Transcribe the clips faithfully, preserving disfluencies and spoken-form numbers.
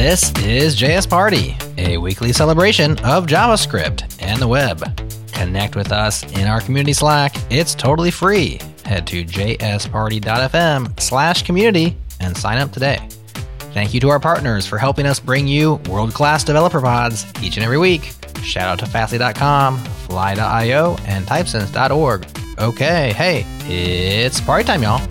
This is J S Party, a weekly celebration of JavaScript and the web. Connect with us in our community Slack. It's totally free. Head to jsparty.fm slash community and sign up today. Thank you to our partners for helping us bring you world-class developer pods each and every week. Shout out to Fastly dot com, Fly dot io, and Typesense dot org. Okay, hey, it's party time, y'all.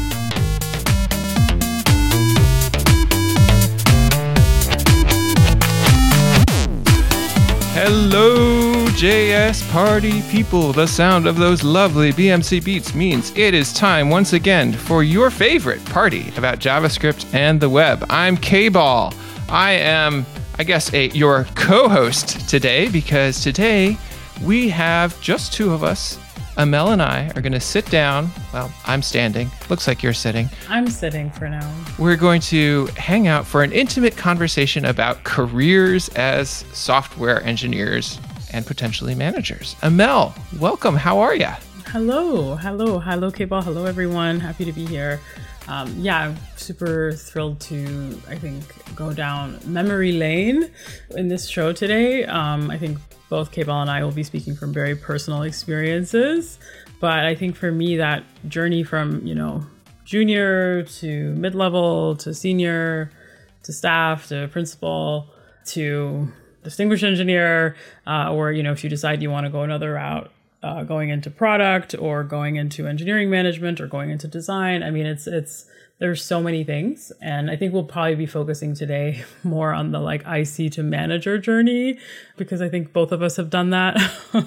Hello, J S Party people. The sound of those lovely B M C beats means it is time once again for your favorite party about JavaScript and the web. I'm K-Ball. I am, I guess, a, your co-host today because today we have just two of us. Amel and I are going to sit down. Well, I'm standing. Looks like you're sitting. I'm sitting for now. We're going to hang out for an intimate conversation about careers as software engineers and potentially managers. Amel, welcome. How are you? Hello. Hello. Hello, K-Ball. Hello, everyone. Happy to be here. Um, yeah, I'm super thrilled to, I think, go down memory lane in this show today. Um, I think both K-Ball and I will be speaking from very personal experiences. But I think for me, that journey from, you know, junior to mid-level to senior to staff to principal to distinguished engineer, uh, or, you know, if you decide you want to go another route, uh, going into product or going into engineering management or going into design. I mean, it's, it's, there's so many things. And I think we'll probably be focusing today more on the like I C to manager journey, because I think both of us have done that.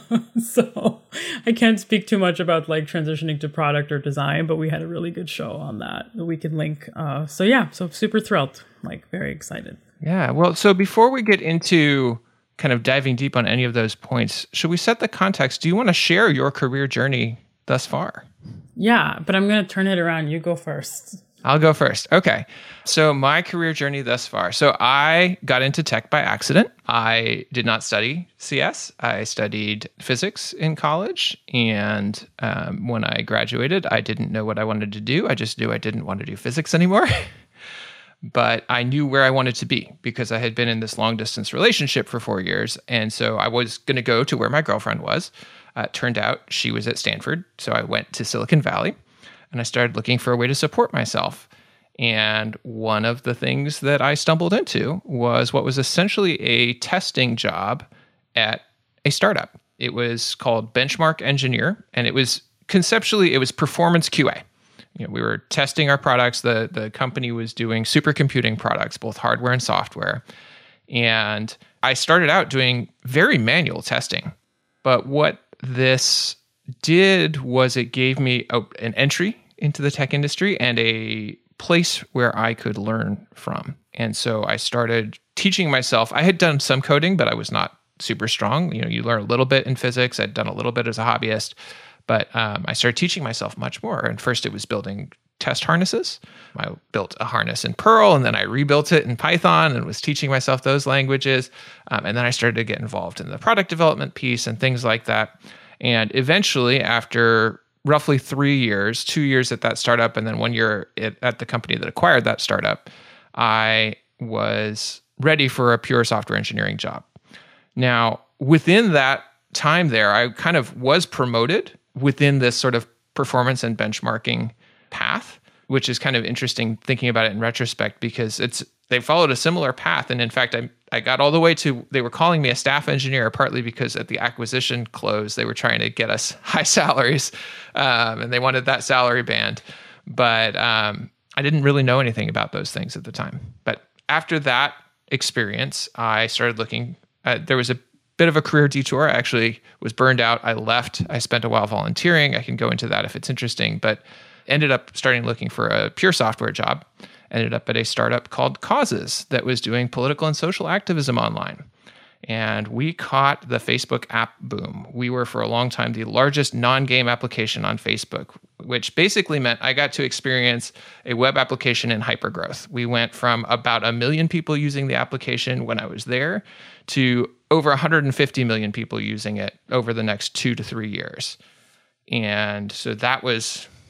So I can't speak too much about like transitioning to product or design, but we had a really good show on that that we can link. Uh, so yeah, so super thrilled, like very excited. Yeah. Well, so before we get into kind of diving deep on any of those points, should we set the context? Do you want to share your career journey thus far? Yeah, but I'm going to turn it around. You go first. I'll go first. Okay. So my career journey thus far. So I got into tech by accident. I did not study C S. I studied physics in college. And um, when I graduated, I didn't know what I wanted to do. I just knew I didn't want to do physics anymore. But I knew where I wanted to be because I had been in this long distance relationship for four years. And so I was going to go to where my girlfriend was. Uh, it turned out she was at Stanford. So I went to Silicon Valley. And I started looking for a way to support myself. And one of the things that I stumbled into was what was essentially a testing job at a startup. It was called Benchmark Engineer, and it was conceptually, it was performance Q A. You know, we were testing our products. The, the company was doing supercomputing products, both hardware and software. And I started out doing very manual testing. But what this did was it gave me a, an entry into the tech industry and a place where I could learn from. And so I started teaching myself. I had done some coding, but I was not super strong. You know, you learn a little bit in physics. I'd done a little bit as a hobbyist, but um, I started teaching myself much more. And first it was building test harnesses. I built a harness in Perl, and then I rebuilt it in Python and was teaching myself those languages. Um, and then I started to get involved in the product development piece and things like that. And eventually, after roughly three years, two years at that startup, and then one year at the company that acquired that startup, I was ready for a pure software engineering job. Now, within that time there, I kind of was promoted within this sort of performance and benchmarking path, which is kind of interesting thinking about it in retrospect because it's they followed a similar path. And in fact, I I got all the way to, they were calling me a staff engineer, partly because at the acquisition close, they were trying to get us high salaries, um, and they wanted that salary band. But um, I didn't really know anything about those things at the time. But after that experience, I started looking, uh, there was a bit of a career detour. I actually was burned out. I left. I spent a while volunteering. I can go into that if it's interesting, but ended up starting looking for a pure software job. Ended up at a startup called Causes that was doing political and social activism online. And we caught the Facebook app boom. We were for a long time the largest non-game application on Facebook, which basically meant I got to experience a web application in hypergrowth. We went from about a million people using the application when I was there to over one hundred fifty million people using it over the next two to three years. And so that was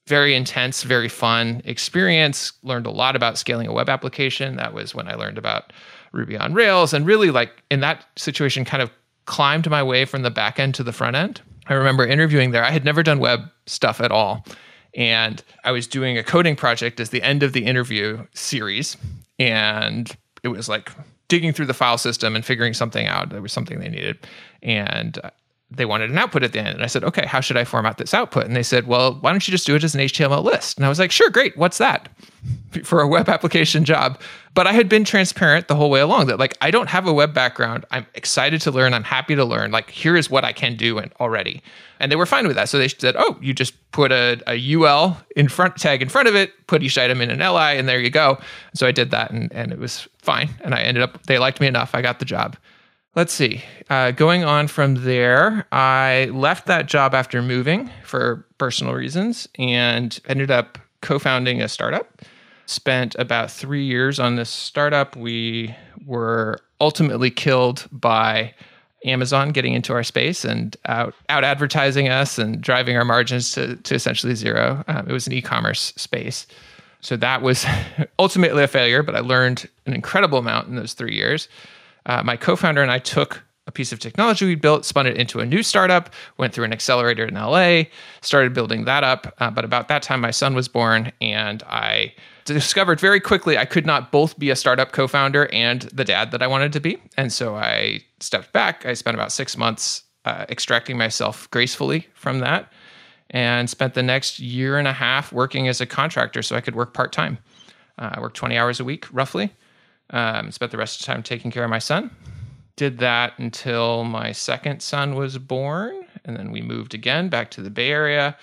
very intense, very fun experience. Learned a lot about scaling a web application. That was when I learned about Ruby on Rails, and really, like, in that situation, kind of climbed my way from the back end to the front end. I remember interviewing there. I had never done web stuff at all. And I was doing a coding project as the end of the interview series. And it was like digging through the file system and figuring something out. There was something they needed. And they wanted an output at the end. And I said, okay, how should I format this output? And they said, well, why don't you just do it as an H T M L list? And I was like, sure, great. What's that? For a web application job. But I had been transparent the whole way along that, like, I don't have a web background. I'm excited to learn. I'm happy to learn. Like, here is what I can do already. And they were fine with that. So they said, oh, you just put a, a U L in front tag in front of it, put each item in an L I, and there you go. So I did that, and, and it was fine. And I ended up, they liked me enough. I got the job. Let's see. Uh, going on from there, I left that job after moving for personal reasons and ended up co-founding a startup. Spent about three years on this startup. We were ultimately killed by Amazon getting into our space and out, out advertising us and driving our margins to, to essentially zero. Um, it was an e-commerce space. So that was ultimately a failure, but I learned an incredible amount in those three years. Uh, my co-founder and I took a piece of technology we built, spun it into a new startup, went through an accelerator in L A, started building that up. Uh, but about that time, my son was born, and I discovered very quickly I could not both be a startup co-founder and the dad that I wanted to be. And so I stepped back. I spent about six months uh, extracting myself gracefully from that, and spent the next year and a half working as a contractor so I could work part-time. Uh, I worked twenty hours a week, roughly. Um, spent the rest of the time taking care of my son. Did that until my second son was born, and then we moved again back to the Bay Area.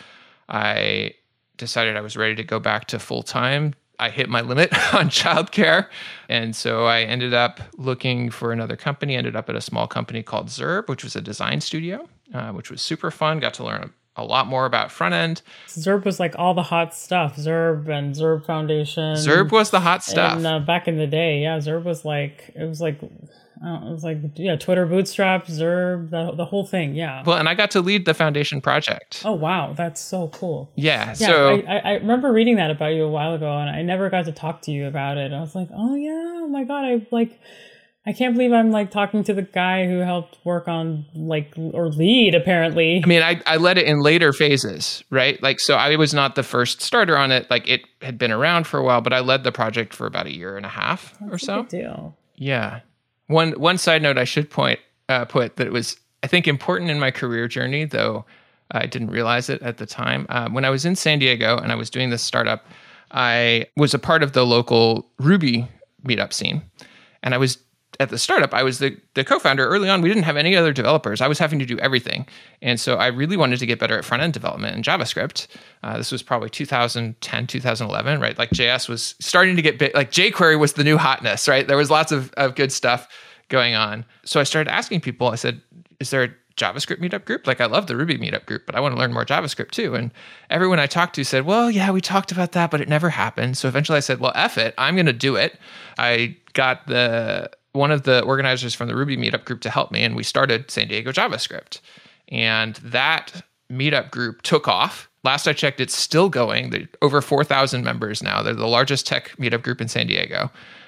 I decided I was ready to go back to full-time. I hit my limit on childcare, and so I ended up looking for another company, ended up at a small company called Zurb, which was a design studio, uh, which was super fun. Got to learn a lot more about front end. Zurb was like all the hot stuff. Zurb and Zurb Foundation. Zurb was the hot stuff. And uh, back in the day, yeah, Zurb was like, it was like, I don't know, it was like, yeah, Twitter Bootstrap, Zurb, the, the whole thing, yeah. Well, and I got to lead the foundation project. Oh, wow, that's so cool. Yeah, yeah so... I, I remember reading that about you a while ago, and I never got to talk to you about it. I was like, oh, yeah, oh my God, I like... I can't believe I'm like talking to the guy who helped work on like, or lead apparently. I mean, I, I led it in later phases, right? Like, so I was not the first starter on it. Like, it had been around for a while, but I led the project for about a year and a half That's or so. A good deal. Yeah. One, one side note I should point, uh, put that it was, I think, important in my career journey, though I didn't realize it at the time. Uh, when I was in San Diego and I was doing this startup, I was a part of the local Ruby meetup scene. And I was at the startup, I was the, the co-founder. Early on, we didn't have any other developers. I was having to do everything. And so I really wanted to get better at front-end development and JavaScript. Uh, this was probably two thousand ten, two thousand eleven, right? Like J S was starting to get big. Like jQuery was the new hotness, right? There was lots of, of good stuff going on. So I started asking people, I said, is there a JavaScript meetup group? Like, I love the Ruby meetup group, but I want to learn more JavaScript too. And everyone I talked to said, well, yeah, we talked about that, but it never happened. So eventually I said, well, F it, I'm going to do it. I got the... one of the organizers from the Ruby meetup group to help me, and we started San Diego JavaScript. And that meetup group took off. Last I checked, it's still going. They're over four thousand members now. They're the largest tech meetup group in San Diego.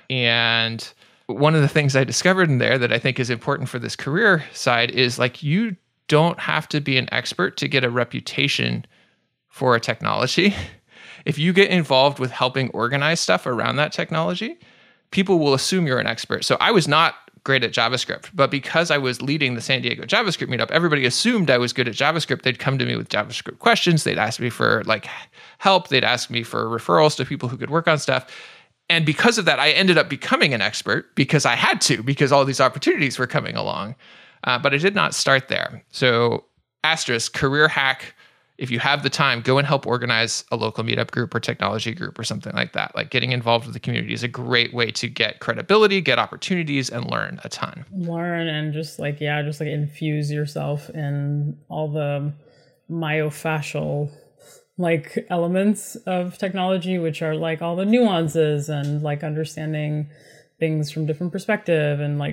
And one of the things I discovered in there that I think is important for this career side is, like, you don't have to be an expert to get a reputation for a technology. If you get involved with helping organize stuff around that technology, people will assume you're an expert. So I was not great at JavaScript, but because I was leading the San Diego JavaScript meetup, everybody assumed I was good at JavaScript. They'd come to me with JavaScript questions. They'd ask me for like help. They'd ask me for referrals to people who could work on stuff. And because of that, I ended up becoming an expert because I had to, because all these opportunities were coming along. Uh, but I did not start there. So asterisk, career hack. If you have the time, go and help organize a local meetup group or technology group or something like that. Like, getting involved with the community is a great way to get credibility, get opportunities, and learn a ton. Learn and just like, yeah, just like infuse yourself in all the myofascial like elements of technology, which are like all the nuances and like understanding things from different perspective and like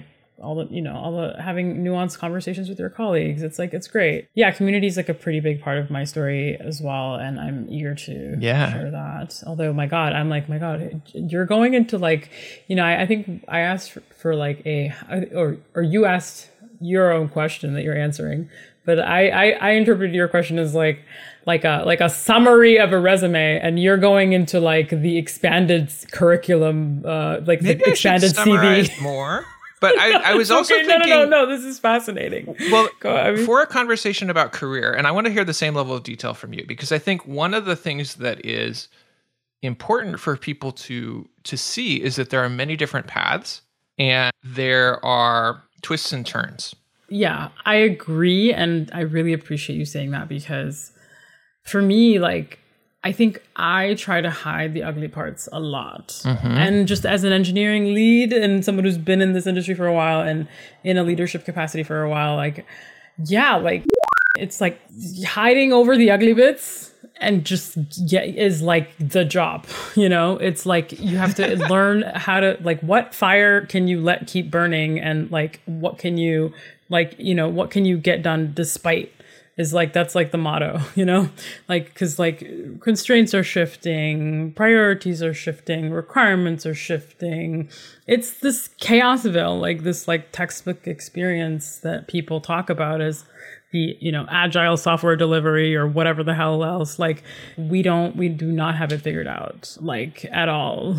all the, you know, all the having nuanced conversations with your colleagues. It's like, it's great. Yeah. Community is like a pretty big part of my story as well. And I'm eager to yeah. share that. Although, my God, I'm like, my God, you're going into like, you know, I, I think I asked for, for like a, or, or you asked your own question that you're answering, but I, I, I interpreted your question as like, like a like a summary of a resume, and you're going into like the expanded curriculum, uh, like Maybe the expanded I should summarize C V. more. But I, I was also okay, thinking, no, no, no, no, this is fascinating. Well, Go, I mean, for a conversation about career, and I want to hear the same level of detail from you, because I think one of the things that is important for people to to see is that there are many different paths, and there are twists and turns. Yeah, I agree, and I really appreciate you saying that, because for me, like, I think I try to hide the ugly parts a lot. Mm-hmm. And just as an engineering lead and someone who's been in this industry for a while and in a leadership capacity for a while, like, yeah, like, it's like hiding over the ugly bits and just get is like the job, you know? It's like you have to learn how to, like, what fire can you let keep burning, and like, what can you, like, you know, what can you get done despite, is like, that's like the motto, you know, like, because like constraints are shifting, priorities are shifting, requirements are shifting. It's this chaosville, like this like textbook experience that people talk about as the, you know, agile software delivery or whatever the hell else. Like, we don't, we do not have it figured out, like, at all.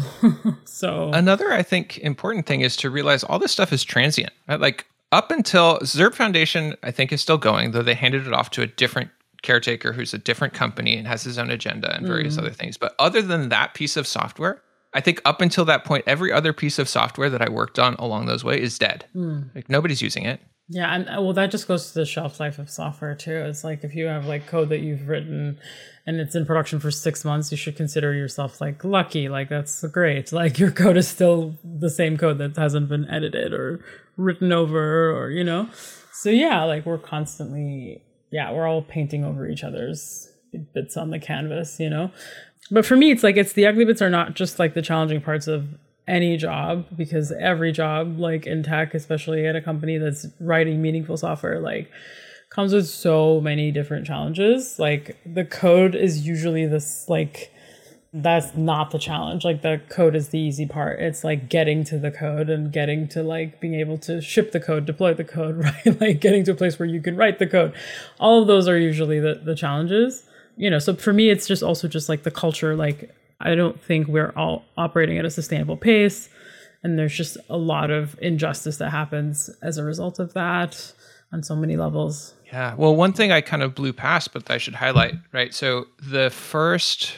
So another, I think, important thing is to realize all this stuff is transient, right? Like, up until Zurb Foundation, I think, is still going, though they handed it off to a different caretaker who's a different company and has his own agenda and various mm. other things. But other than that piece of software, I think up until that point, every other piece of software that I worked on along those ways is dead. Mm. Like, nobody's using it. Yeah, and well, that just goes to the shelf life of software too. It's like, if you have like code that you've written and it's in production for six months, you should consider yourself like lucky. Like, that's great. Like, your code is still the same code that hasn't been edited or written over, or, you know. So yeah, like, we're constantly, yeah, we're all painting over each other's bits on the canvas, you know. But for me, it's like, it's the ugly bits are not just like the challenging parts of any job, because every job, like in tech, especially at a company that's writing meaningful software, like, comes with so many different challenges. Like, the code is usually this, like, that's not the challenge. Like, the code is the easy part. It's like getting to the code and getting to like being able to ship the code, deploy the code, right? Like, getting to a place where you can write the code. All of those are usually the, the challenges, you know. So for me, it's just also just like the culture. Like, I don't think we're all operating at a sustainable pace, and there's just a lot of injustice that happens as a result of that on so many levels. Yeah. Well, one thing I kind of blew past, but I should highlight, right? So the first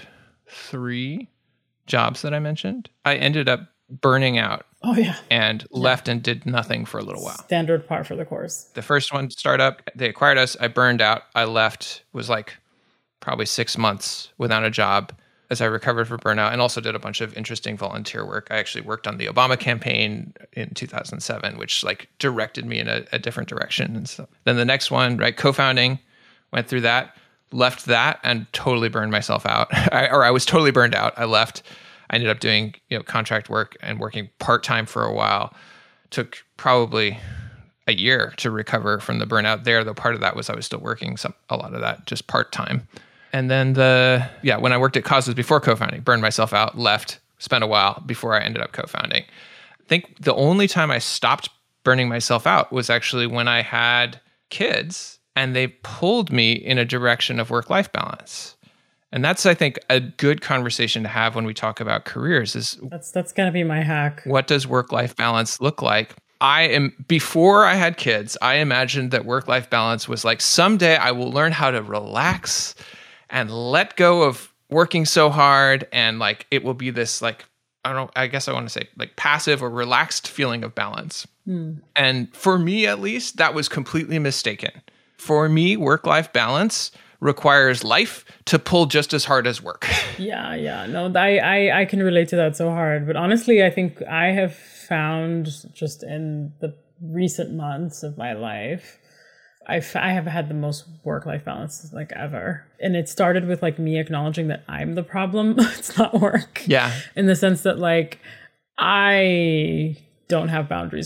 three jobs that I mentioned, I ended up burning out. Oh, yeah. And yeah. left and did nothing for a little while. Standard part for the course. The first one, startup, they acquired us. I burned out. I left, was like probably six months without a job as I recovered from burnout, and also did a bunch of interesting volunteer work. I actually worked on the Obama campaign in two thousand seven, which like directed me in a, a different direction and stuff. Then the next one, right, co-founding, went through that, left that, and totally burned myself out. I, or I was totally burned out. I left. I ended up doing, you know, contract work and working part-time for a while. Took probably a year to recover from the burnout there, though part of that was I was still working some a lot of that just part-time. And then the, yeah, when I worked at Causes before co-founding, burned myself out, left, spent a while before I ended up co-founding. I think the only time I stopped burning myself out was actually when I had kids, and they pulled me in a direction of work-life balance. And that's, I think, a good conversation to have when we talk about careers is that's that's going to be my hack. What does work-life balance look like? I am, before I had kids, I imagined that work-life balance was like, someday I will learn how to relax and let go of working so hard, and like it will be this like, I don't know, I guess I want to say like passive or relaxed feeling of balance. Mm. And for me, at least, that was completely mistaken. For me, work-life balance requires life to pull just as hard as work. Yeah, yeah. No, I, I, I can relate to that so hard. But honestly, I think I have found just in the recent months of my life, I've, I have had the most work-life balance like ever. And it started with like me acknowledging that I'm the problem. It's not work. Yeah. In the sense that like, I don't have boundaries with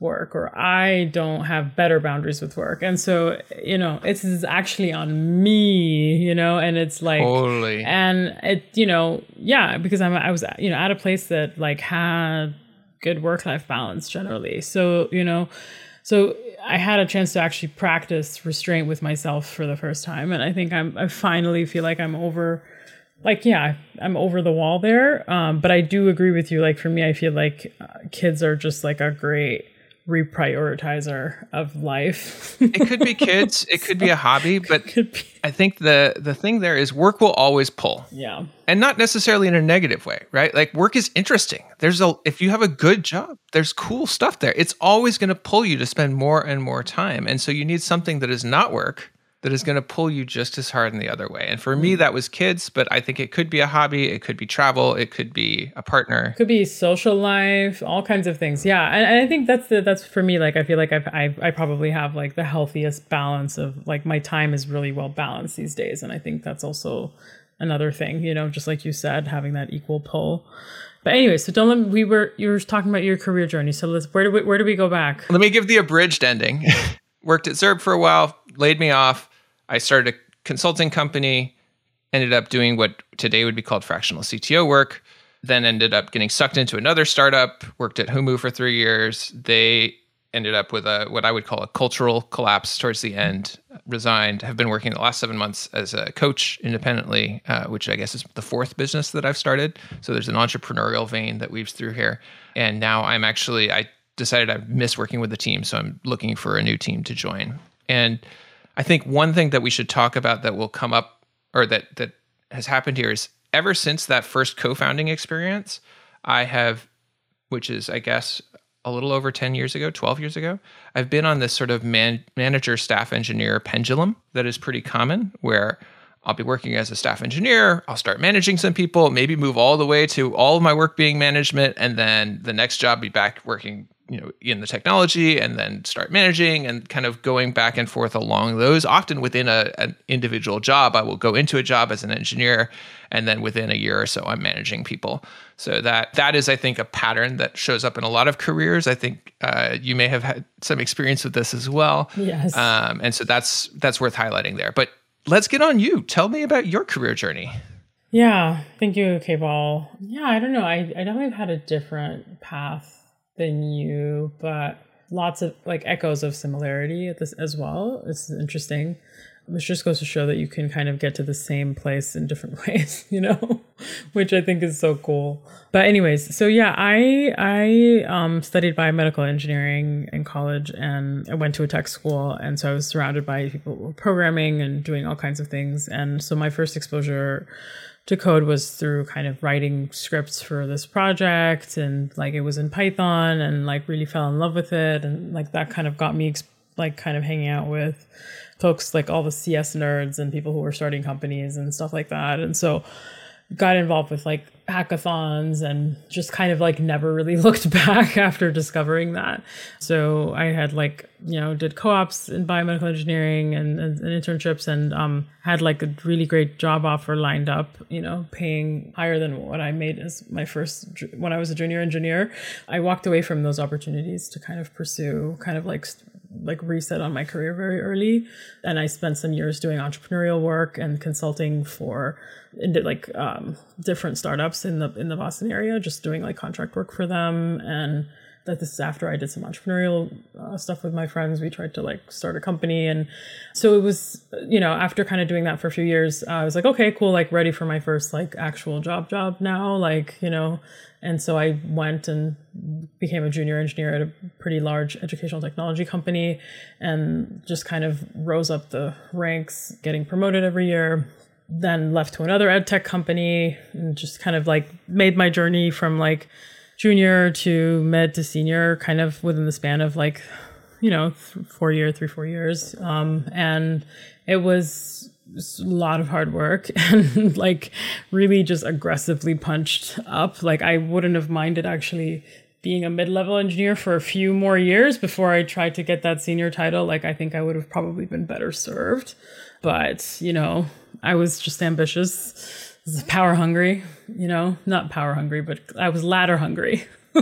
work, or I don't have better boundaries with work. And so, you know, it's, it's actually on me, you know, and it's like, totally. And it, you know, yeah, because I'm, I was, you know, at a place that like had good work-life balance generally. So, you know, so I had a chance to actually practice restraint with myself for the first time. And I think I'm, I finally feel like I'm over, like, yeah, I'm over the wall there. Um, but I do agree with you. Like, for me, I feel like uh, kids are just like a great reprioritizer of life. It could be kids. It could be a hobby. But I think the, the thing there is work will always pull. Yeah. And not necessarily in a negative way, right? Like, work is interesting. There's a, if you have a good job, there's cool stuff there. It's always going to pull you to spend more and more time. And so you need something that is not work that is going to pull you just as hard in the other way. And for me, that was kids, but I think it could be a hobby. It could be travel. It could be a partner. Could be social life, all kinds of things. Yeah. And, and I think that's the, that's for me, like, I feel like I've, I, I probably have like the healthiest balance of like my time is really well balanced these days. And I think that's also another thing, you know, just like you said, having that equal pull. But anyway, so don't let, we were, you were talking about your career journey. So let's, where do we, where do we go back? Let me give the abridged ending. Worked at Zurb for a while, laid me off. I started a consulting company, ended up doing what today would be called fractional C T O work, then ended up getting sucked into another startup, worked at Humu for three years. They ended up with a what I would call a cultural collapse towards the end, resigned, have been working the last seven months as a coach independently, uh, which I guess is the fourth business that I've started. So there's an entrepreneurial vein that weaves through here. And now I'm actually, I decided I miss working with the team, so I'm looking for a new team to join. And I think one thing that we should talk about that will come up, or that that has happened here, is ever since that first co-founding experience, I have, which is, I guess, a little over ten years ago, twelve years ago, I've been on this sort of man, manager staff engineer pendulum that is pretty common, where I'll be working as a staff engineer, I'll start managing some people, maybe move all the way to all of my work being management, and then the next job be back working, you know, in the technology, and then start managing, and kind of going back and forth along those. Often within a, an individual job, I will go into a job as an engineer, and then within a year or so, I'm managing people. So that that is, I think, a pattern that shows up in a lot of careers. I think uh, you may have had some experience with this as well. Yes. Um, and so that's that's worth highlighting there. But let's get on you. Tell me about your career journey. Yeah. Thank you, K-Ball. Yeah, I don't know. I, I definitely have had a different path than you, but lots of like echoes of similarity at this as well. It's interesting. Which just goes to show that you can kind of get to the same place in different ways, you know, which I think is so cool. But anyways, so yeah, I I um, studied biomedical engineering in college, and I went to a tech school. And so I was surrounded by people who were programming and doing all kinds of things. And so my first exposure to code was through kind of writing scripts for this project, and like it was in Python, and like really fell in love with it. And like that kind of got me like kind of hanging out with folks like all the C S nerds and people who were starting companies and stuff like that. And so got involved with like hackathons, and just kind of like never really looked back after discovering that. So I had like, you know, did co-ops in biomedical engineering and, and, and internships, and um, had like a really great job offer lined up, you know, paying higher than what I made as my first, when I was a junior engineer. I walked away from those opportunities to kind of pursue kind of like like reset on my career very early. And I spent some years doing entrepreneurial work and consulting for like um, different startups in the in the Boston area, just doing like contract work for them. And that this is after I did some entrepreneurial uh, stuff with my friends. We tried to like start a company. And so it was, you know, after kind of doing that for a few years, uh, I was like, okay, cool. Like ready for my first like actual job job now, like, you know. And so I went and became a junior engineer at a pretty large educational technology company, and just kind of rose up the ranks, getting promoted every year. Then left to another ed tech company, and just kind of like made my journey from like junior to mid to senior, kind of within the span of like, you know, four year, three, four years. Um, and it was a lot of hard work, and like really just aggressively punched up. Like I wouldn't have minded actually being a mid-level engineer for a few more years before I tried to get that senior title. Like I think I would have probably been better served. But, you know, I was just ambitious, power hungry, you know, not power hungry, but I was ladder hungry.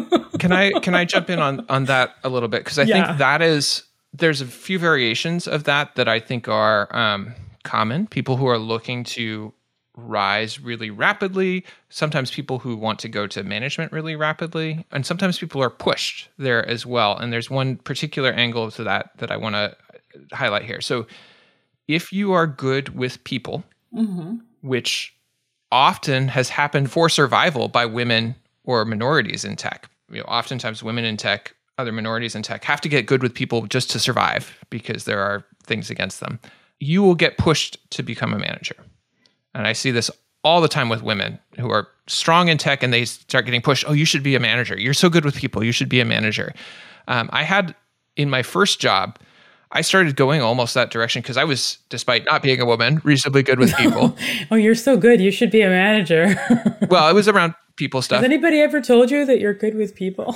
can I can I jump in on on that a little bit? Because I Yeah. think that is there's a few variations of that that I think are um, common. People who are looking to rise really rapidly, sometimes people who want to go to management really rapidly, and sometimes people are pushed there as well. And there's one particular angle to that that I want to highlight here. So if you are good with people, Mm-hmm. which often has happened for survival by women or minorities in tech. You know, oftentimes women in tech, other minorities in tech have to get good with people just to survive because there are things against them. You will get pushed to become a manager. And I see this all the time with women who are strong in tech and they start getting pushed. Oh, you should be a manager. You're so good with people. You should be a manager. Um, I had in my first job, I started going almost that direction because I was, despite not being a woman, reasonably good with people. Oh, you're so good. You should be a manager. Well, it was around people stuff. Has anybody ever told you that you're good with people?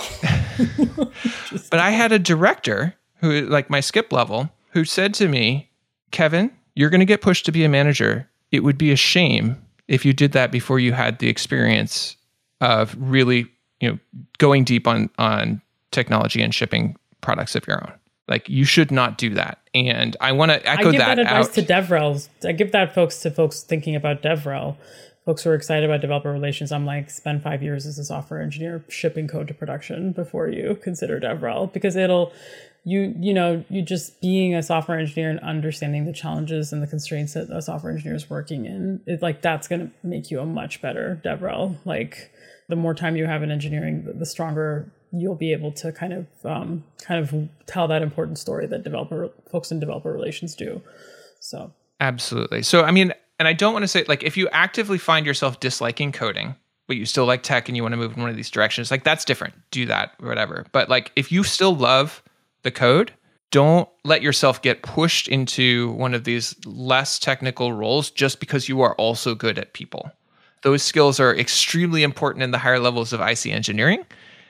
But I had a director who, like my skip level, who said to me, Kevin, you're going to get pushed to be a manager. It would be a shame if you did that before you had the experience of really, you know, going deep on, on technology and shipping products of your own. Like, you should not do that. And I want to echo I give that, that advice out. to DevRel. I give that folks to folks thinking about DevRel. Folks who are excited about developer relations. I'm like, spend five years as a software engineer shipping code to production before you consider DevRel, because it'll, you, you know, you just being a software engineer and understanding the challenges and the constraints that a software engineer is working in, it, like, that's going to make you a much better DevRel. Like, the more time you have in engineering, the, the stronger you'll be able to kind of um, kind of tell that important story that developer folks in developer relations do. So Absolutely. So, I mean, and I don't want to say, like, if you actively find yourself disliking coding, but you still like tech and you want to move in one of these directions, like, that's different. Do that or whatever. But like, if you still love the code, don't let yourself get pushed into one of these less technical roles just because you are also good at people. Those skills are extremely important in the higher levels of I C engineering.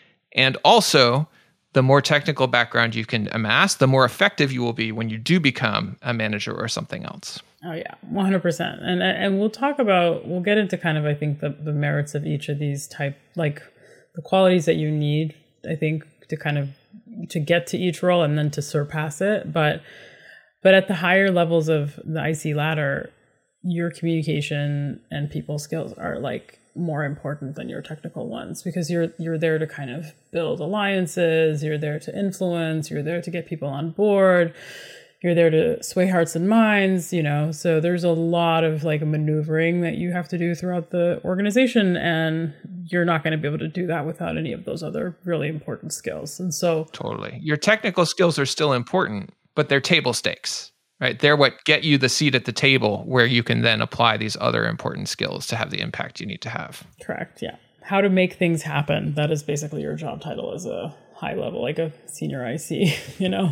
And also, the more technical background you can amass, the more effective you will be when you do become a manager or something else. Oh yeah, one hundred percent. And and we'll talk about, we'll get into kind of, I think, the, the merits of each of these type, like the qualities that you need, I think, to kind of, to get to each role and then to surpass it. But, but at the higher levels of the I C ladder, your communication and people skills are like more important than your technical ones, because you're you're there to kind of build alliances, you're there to influence, you're there to get people on board, you're there to sway hearts and minds, you know. So there's a lot of like maneuvering that you have to do throughout the organization, and you're not going to be able to do that without any of those other really important skills. And so Totally. Your technical skills are still important, but they're table stakes. Right? They're what get you the seat at the table where you can then apply these other important skills to have the impact you need to have. correct, yeah. How to make things happen. That is basically your job title as a high level, like a senior I C, you know.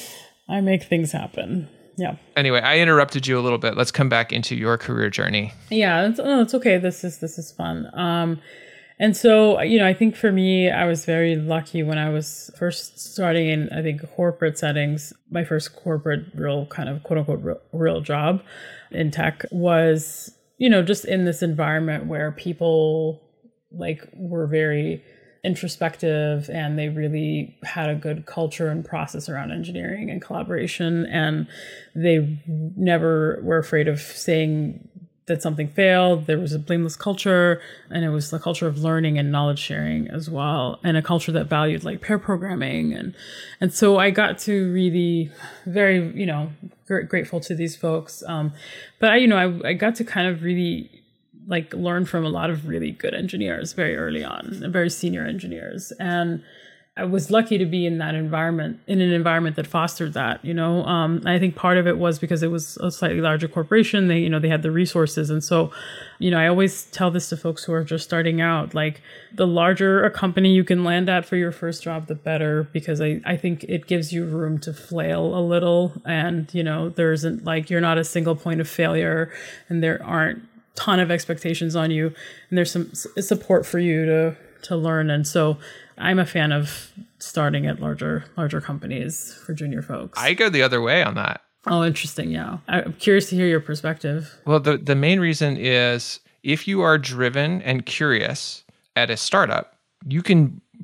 I make things happen. Yeah. Anyway, I interrupted you a little bit. Let's come back into your career journey. Yeah, it's, oh, it's okay. This is this is fun. Um, and so, you know, I think for me, I was very lucky when I was first starting in, I think, corporate settings. My first corporate real kind of quote unquote real, real job in tech was, you know, just in this environment where people like were very introspective and they really had a good culture and process around engineering and collaboration. And they never were afraid of saying that something failed. There was a blameless culture, and it was the culture of learning and knowledge sharing as well, and a culture that valued like pair programming. And and so I got to really very, you know, gr- grateful to these folks. Um, but I, you know, I, I got to kind of really like learn from a lot of really good engineers very early on, very senior engineers. And I was lucky to be in that environment, in an environment that fostered that, you know. Um, I think part of it was because it was a slightly larger corporation. They, you know, they had the resources. And so, you know, I always tell this to folks who are just starting out, like the larger a company you can land at for your first job, the better, because I, I think it gives you room to flail a little. And, you know, there isn't like, you're not a single point of failure, and there aren't ton of expectations on you, and there's some s- support for you to, to learn. And so I'm a fan of starting at larger larger companies for junior folks. I go the other way on that. Oh, interesting. Yeah. I'm curious to hear your perspective. Well, the, the main reason is if you are driven and curious at a startup, you can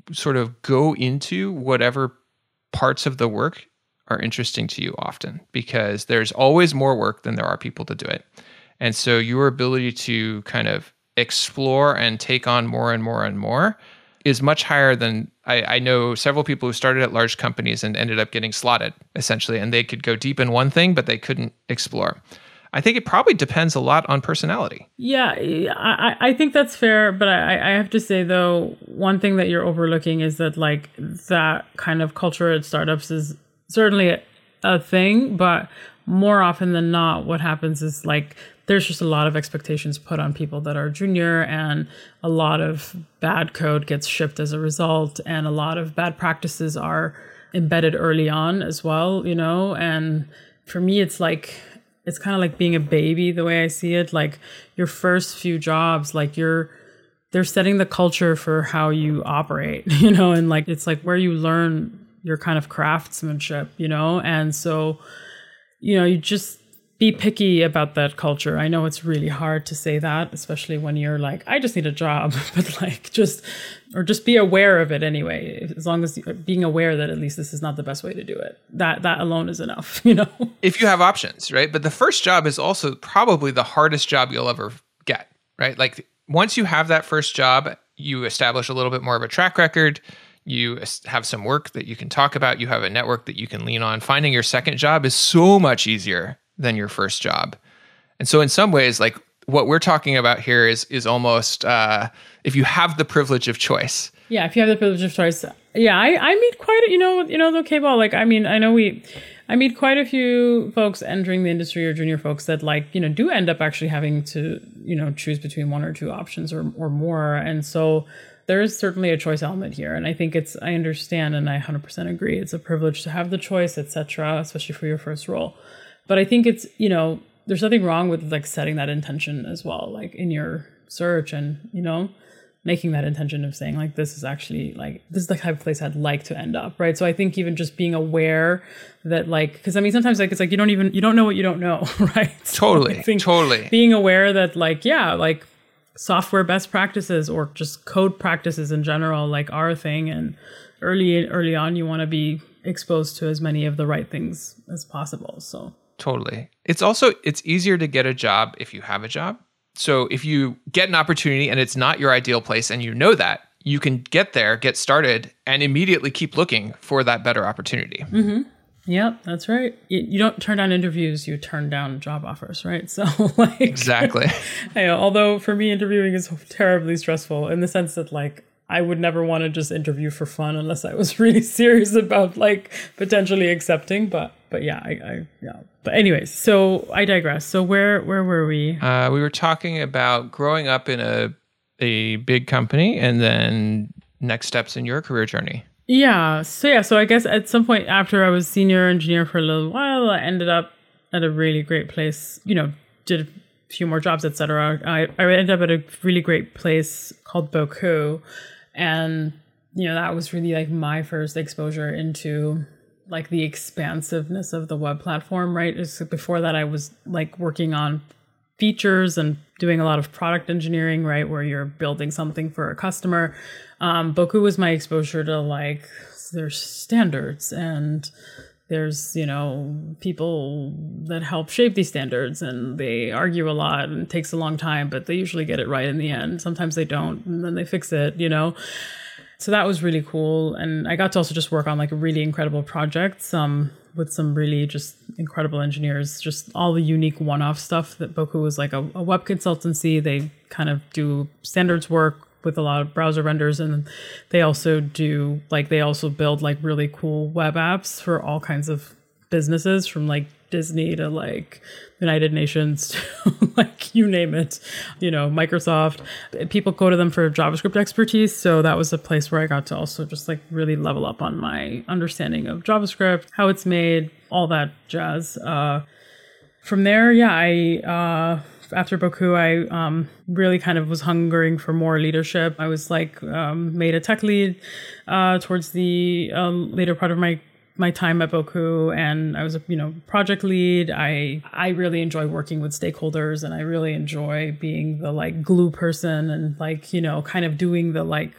sort of go into whatever parts of the work are interesting to you often, because there's always more work than there are people to do it. And so your ability to kind of explore and take on more and more and more is much higher than I, I know several people who started at large companies and ended up getting slotted, essentially, and they could go deep in one thing, but they couldn't explore. I think it probably depends a lot on personality. Yeah, I, I think that's fair. But I, I have to say, though, one thing that you're overlooking is that like that kind of culture at startups is certainly a, a thing. But more often than not, what happens is like there's just a lot of expectations put on people that are junior, and a lot of bad code gets shipped as a result. And a lot of bad practices are embedded early on as well, you know, and for me, it's like, it's kind of like being a baby, the way I see it. Like your first few jobs, like you're, they're setting the culture for how you operate, you know, and like, it's like where you learn your kind of craftsmanship, you know? And so, you know, you just be picky about that culture. I know it's really hard to say that, especially when you're like, I just need a job, but like just, or just be aware of it anyway. As long as you're being aware that at least this is not the best way to do it. That, that alone is enough, you know? If you have options, right? But the first job is also probably the hardest job you'll ever get, right? Like once you have that first job, you establish a little bit more of a track record. You have some work that you can talk about. You have a network that you can lean on. Finding your second job is so much easier than your first job. And so in some ways, like what we're talking about here is is almost uh, if you have the privilege of choice. Yeah, if you have the privilege of choice. Yeah, I, I meet quite a, you know, you know, the K-ball, like, I mean, I know we, I meet quite a few folks entering the industry or junior folks that like, you know, do end up actually having to, you know, choose between one or two options or, or more. And so there is certainly a choice element here. And I think it's, I understand and I one hundred percent agree. It's a privilege to have the choice, et cetera, especially for your first role. But I think it's, you know, there's nothing wrong with like setting that intention as well, like in your search and, you know, making that intention of saying like, this is actually like, this is the type of place I'd like to end up. Right. So I think even just being aware that like, cause I mean, sometimes like, it's like, you don't even, you don't know what you don't know. Right. Totally. So totally. Being aware that like, yeah, like software best practices or just code practices in general, like are a thing. And early, early on, you want to be exposed to as many of the right things as possible. So. Totally. It's also, it's easier to get a job if you have a job. So if you get an opportunity and it's not your ideal place and you know that, you can get there, get started, and immediately keep looking for that better opportunity. Mm-hmm. Yeah, that's right. You, you don't turn down interviews, you turn down job offers, right? So like... Exactly. I know, although for me, interviewing is terribly stressful in the sense that like, I would never want to just interview for fun unless I was really serious about like potentially accepting. But but yeah, I, I yeah. But anyways, so I digress. So where where were we? Uh, we were talking about growing up in a a big company and then next steps in your career journey. Yeah. So yeah. So I guess at some point after I was senior engineer for a little while, I ended up at a really great place. You know, did a few more jobs, et cetera. I I ended up at a really great place called Boku. And, you know, that was really like my first exposure into like the expansiveness of the web platform, right? Just before that, I was like working on features and doing a lot of product engineering, right? Where you're building something for a customer. Um, Boku was my exposure to like, there's standards and there's, you know, people that help shape these standards and they argue a lot and it takes a long time, but they usually get it right in the end. Sometimes they don't, and then they fix it, you know? So that was really cool. And I got to also just work on like really incredible projects um, with some really just incredible engineers, just all the unique one-off stuff that Boku was like a, a web consultancy. They kind of do standards work with a lot of browser vendors, and they also do like they also build like really cool web apps for all kinds of businesses, from like Disney to like United Nations to like you name it, you know, Microsoft. People go to them for JavaScript expertise, so that was a place where I got to also just like really level up on my understanding of JavaScript, how it's made, all that jazz. Uh, from there, yeah, I. Uh, After Boku, I um, really kind of was hungering for more leadership. I was like um, made a tech lead uh, towards the uh, later part of my my time at Boku, and I was a you know project lead. I I really enjoy working with stakeholders, and I really enjoy being the like glue person and like you know kind of doing the like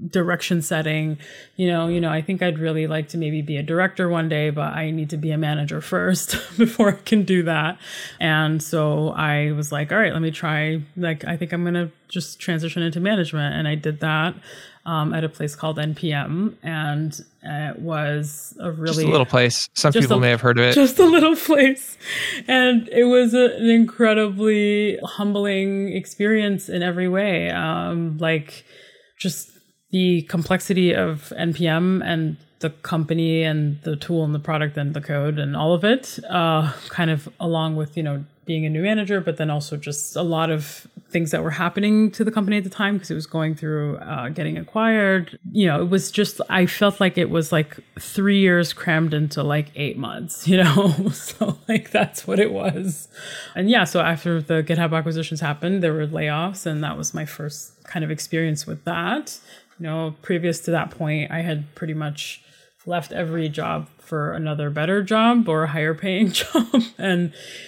direction setting, you know, you know, I think I'd really like to maybe be a director one day, but I need to be a manager first before I can do that. And so I was like, all right, let me try, like, I think I'm going to just transition into management. And I did that um, at a place called N P M. And it was a really... Just a little place. Some people a, may have heard of it. Just a little place. And it was a, an incredibly humbling experience in every way. Um, like, just the complexity of N P M and the company and the tool and the product and the code and all of it, uh, kind of along with, you know, being a new manager, but then also just a lot of things that were happening to the company at the time because it was going through uh, getting acquired. You know, it was just, I felt like it was like three years crammed into like eight months, you know? So like, that's what it was. And yeah, so after the GitHub acquisitions happened, there were layoffs, and that was my first kind of experience with that. You know, previous to that point, I had pretty much left every job for another better job or a higher paying job. And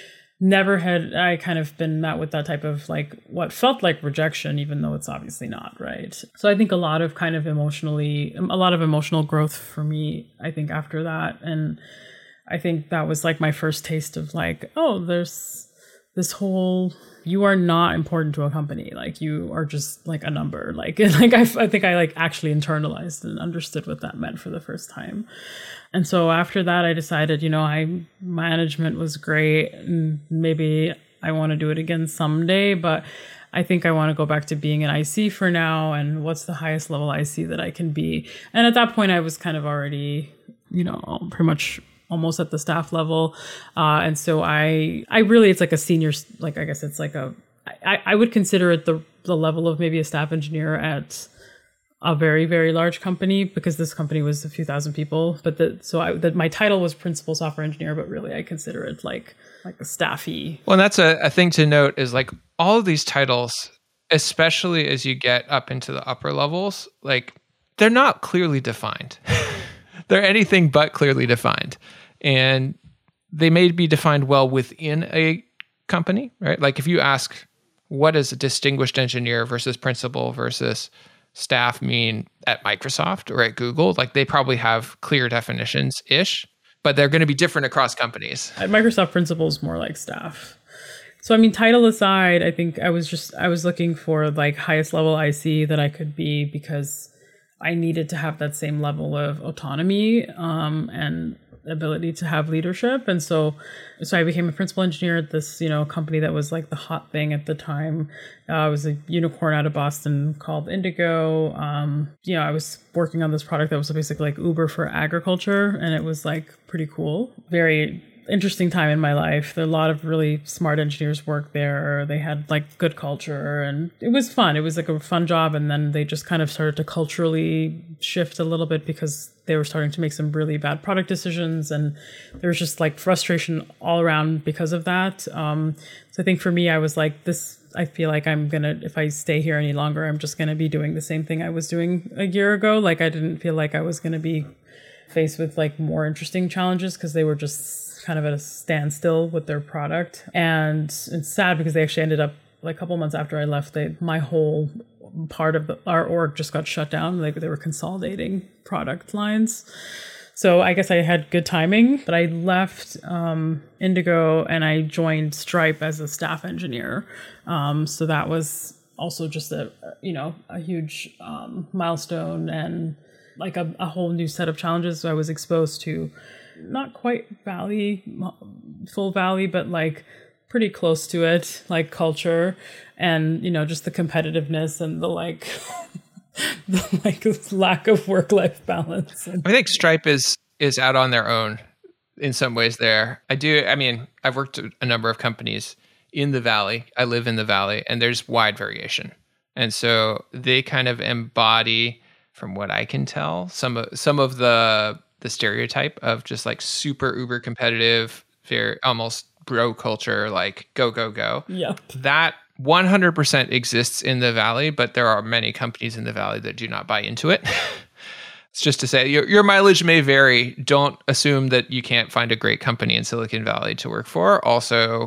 never had I kind of been met with that type of like what felt like rejection, even though it's obviously not, right? So I think a lot of kind of emotionally, a lot of emotional growth for me, I think after that. And I think that was like my first taste of like, oh, there's this whole, you are not important to a company. Like you are just like a number. Like, like I, I think I like actually internalized and understood what that meant for the first time. And so after that, I decided, you know, I management was great, and maybe I want to do it again someday, but I think I want to go back to being an I C for now. And what's the highest level I C that I can be? And at that point, I was kind of already, you know, pretty much almost at the staff level. Uh, and so I, I really, it's like a senior, like, I guess it's like a, I, I would consider it the, the level of maybe a staff engineer at a very, very large company, because this company was a few thousand people. But the, so I, that my title was principal software engineer, but really I consider it like, like a staffy. Well, and that's a, a thing to note is like all of these titles, especially as you get up into the upper levels, like they're not clearly defined. They're anything but clearly defined. And they may be defined well within a company, right? Like if you ask, what is a distinguished engineer versus principal versus staff mean at Microsoft or at Google? Like they probably have clear definitions-ish, but they're going to be different across companies. At Microsoft, principal is more like staff. So, I mean, title aside, I think I was just, I was looking for like highest level I C that I could be, because I needed to have that same level of autonomy um, and ability to have leadership. And so, so I became a principal engineer at this, you know, company that was like the hot thing at the time. Uh, it was a unicorn out of Boston called Indigo. Um, you know, I was working on this product that was basically like Uber for agriculture, and it was like pretty cool. Very interesting time in my life. There are a lot of really smart engineers worked there. They had like good culture, and it was fun. It was like a fun job. And then they just kind of started to culturally shift a little bit because they were starting to make some really bad product decisions, and there was just like frustration all around because of that. Um, so I think for me, I was like, this, I feel like I'm going to, if I stay here any longer, I'm just going to be doing the same thing I was doing a year ago. Like I didn't feel like I was going to be faced with like more interesting challenges, because they were just kind of at a standstill with their product. And it's sad because they actually ended up, like a couple months after I left, they, my whole part of the, our org just got shut down. Like they were consolidating product lines. So I guess I had good timing, but I left um, Indigo and I joined Stripe as a staff engineer. Um, so that was also just a, you know, a huge um, milestone and like a, a whole new set of challenges. So I was exposed to not quite Valley, full Valley, but like pretty close to it, like culture and, you know, just the competitiveness and the like, the like lack of work-life balance. I think Stripe is is out on their own in some ways there. I do, I mean, I've worked at a number of companies in the Valley. I live in the Valley, and there's wide variation. And so they kind of embody, from what I can tell, some of some of the the stereotype of just like super uber competitive, very almost bro culture, like go, go, go. Yep. That one hundred percent exists in the Valley, but there are many companies in the Valley that do not buy into it. It's just to say your, your mileage may vary. Don't assume that you can't find a great company in Silicon Valley to work for. Also,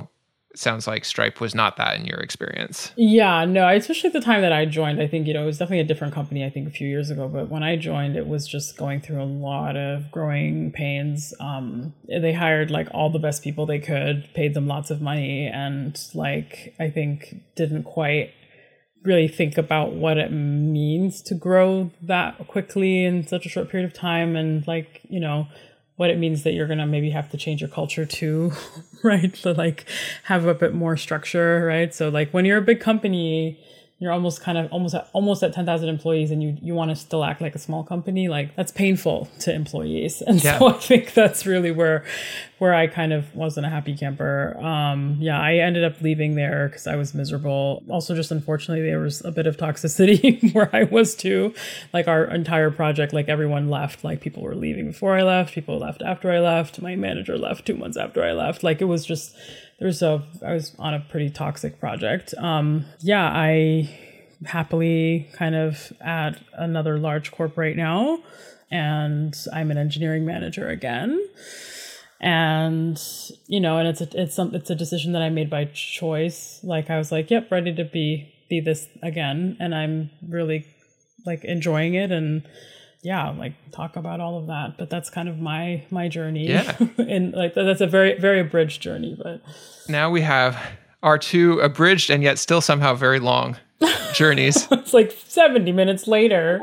It sounds like Stripe was not that in your experience. Yeah, no, especially at the time that I joined, I think, you know, it was definitely a different company, I think a few years ago. But when I joined, it was just going through a lot of growing pains. Um, they hired like all the best people they could, paid them lots of money, and like, I think didn't quite really think about what it means to grow that quickly in such a short period of time. And like, you know, what it means that you're going to maybe have to change your culture too, right? To like have a bit more structure, right? So like when you're a big company, you're almost kind of almost at, almost at ten thousand employees and you, you want to still act like a small company, like that's painful to employees. And yeah. So I think that's really where, where I kind of wasn't a happy camper. Um, yeah, I ended up leaving there because I was miserable. Also, just unfortunately, there was a bit of toxicity where I was too. Like our entire project, like everyone left, like people were leaving before I left, people left after I left. My manager left two months after I left. Like it was just, there's a, I was on a pretty toxic project. Um, yeah, I happily kind of at another large corp right now, and I'm an engineering manager again. And, you know, and it's a, it's some, it's a decision that I made by choice. Like I was like, yep, ready to be, be this again. And I'm really like enjoying it. And yeah, like talk about all of that, but that's kind of my, my journey. Yeah. And like, that's a very, very abridged journey, but now we have our two abridged and yet still somehow very long journeys. It's like seventy minutes later.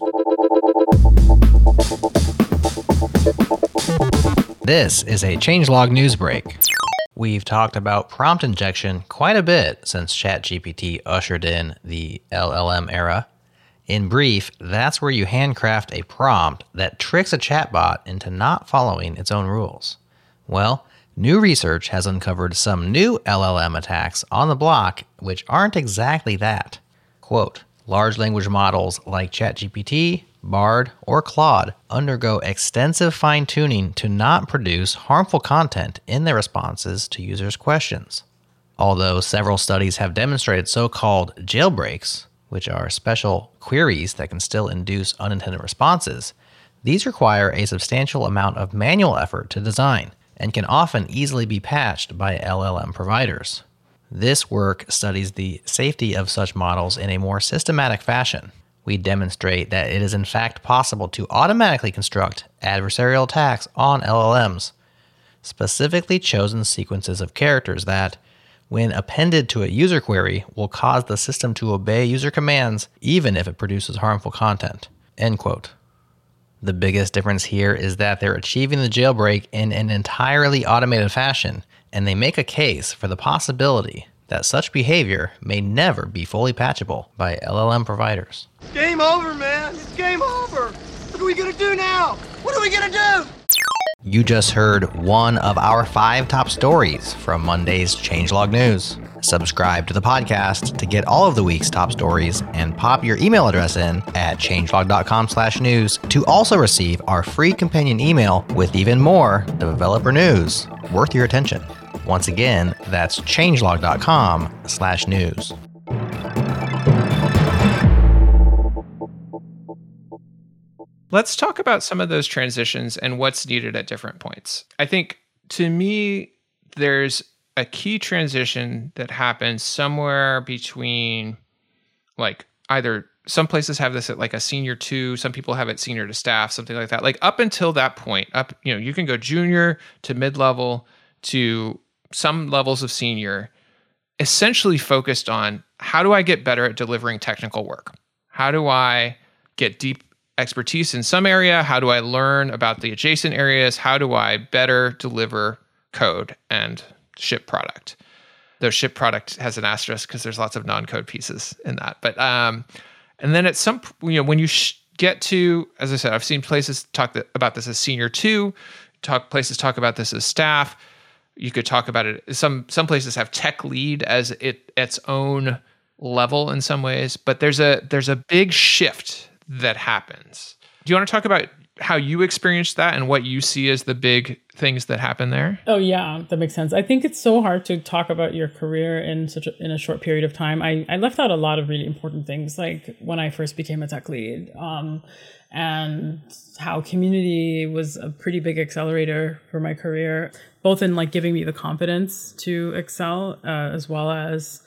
This is a changelog news break. We've talked about prompt injection quite a bit since ChatGPT ushered in the L L M era. In brief, that's where you handcraft a prompt that tricks a chatbot into not following its own rules. Well, new research has uncovered some new L L M attacks on the block which aren't exactly that. Quote, large language models like ChatGPT, Bard, or Claude undergo extensive fine-tuning to not produce harmful content in their responses to users' questions. Although several studies have demonstrated so-called jailbreaks, which are special queries that can still induce unintended responses, these require a substantial amount of manual effort to design and can often easily be patched by L L M providers. This work studies the safety of such models in a more systematic fashion. We demonstrate that it is in fact possible to automatically construct adversarial attacks on L L Ms, specifically chosen sequences of characters that, when appended to a user query, will cause the system to obey user commands even if it produces harmful content. End quote. The biggest difference here is that they're achieving the jailbreak in an entirely automated fashion, and they make a case for the possibility that such behavior may never be fully patchable by L L M providers. Game over, man. It's game over. What are we going to do now? What are we going to do? You just heard one of our five top stories from Monday's Changelog News. Subscribe to the podcast to get all of the week's top stories and pop your email address in at changelog.com slash news to also receive our free companion email with even more developer news worth your attention. Once again, that's changelog.com slash news. Let's talk about some of those transitions and what's needed at different points. I think, to me, there's a key transition that happens somewhere between, like, either some places have this at like a senior two, some people have it senior to staff, something like that. Like up until that point, up, you know, you can go junior to mid-level to some levels of senior, essentially focused on how do I get better at delivering technical work? How do I get deep expertise in some area? How do I learn about the adjacent areas? How do I better deliver code and ship product? Though ship product has an asterisk because there's lots of non-code pieces in that. But um, and then at some, you know, when you sh- get to, as I said, I've seen places talk th- about this as senior two, talk places talk about this as staff. You could talk about it. Some some places have tech lead as it its own level in some ways, but there's a there's a big shift that happens. Do you want to talk about how you experienced that and what you see as the big things that happen there? Oh yeah, that makes sense. I think it's so hard to talk about your career in such a, in a short period of time. I, I left out a lot of really important things, like when I first became a tech lead, um, and how community was a pretty big accelerator for my career, both in like giving me the confidence to excel, uh, as well as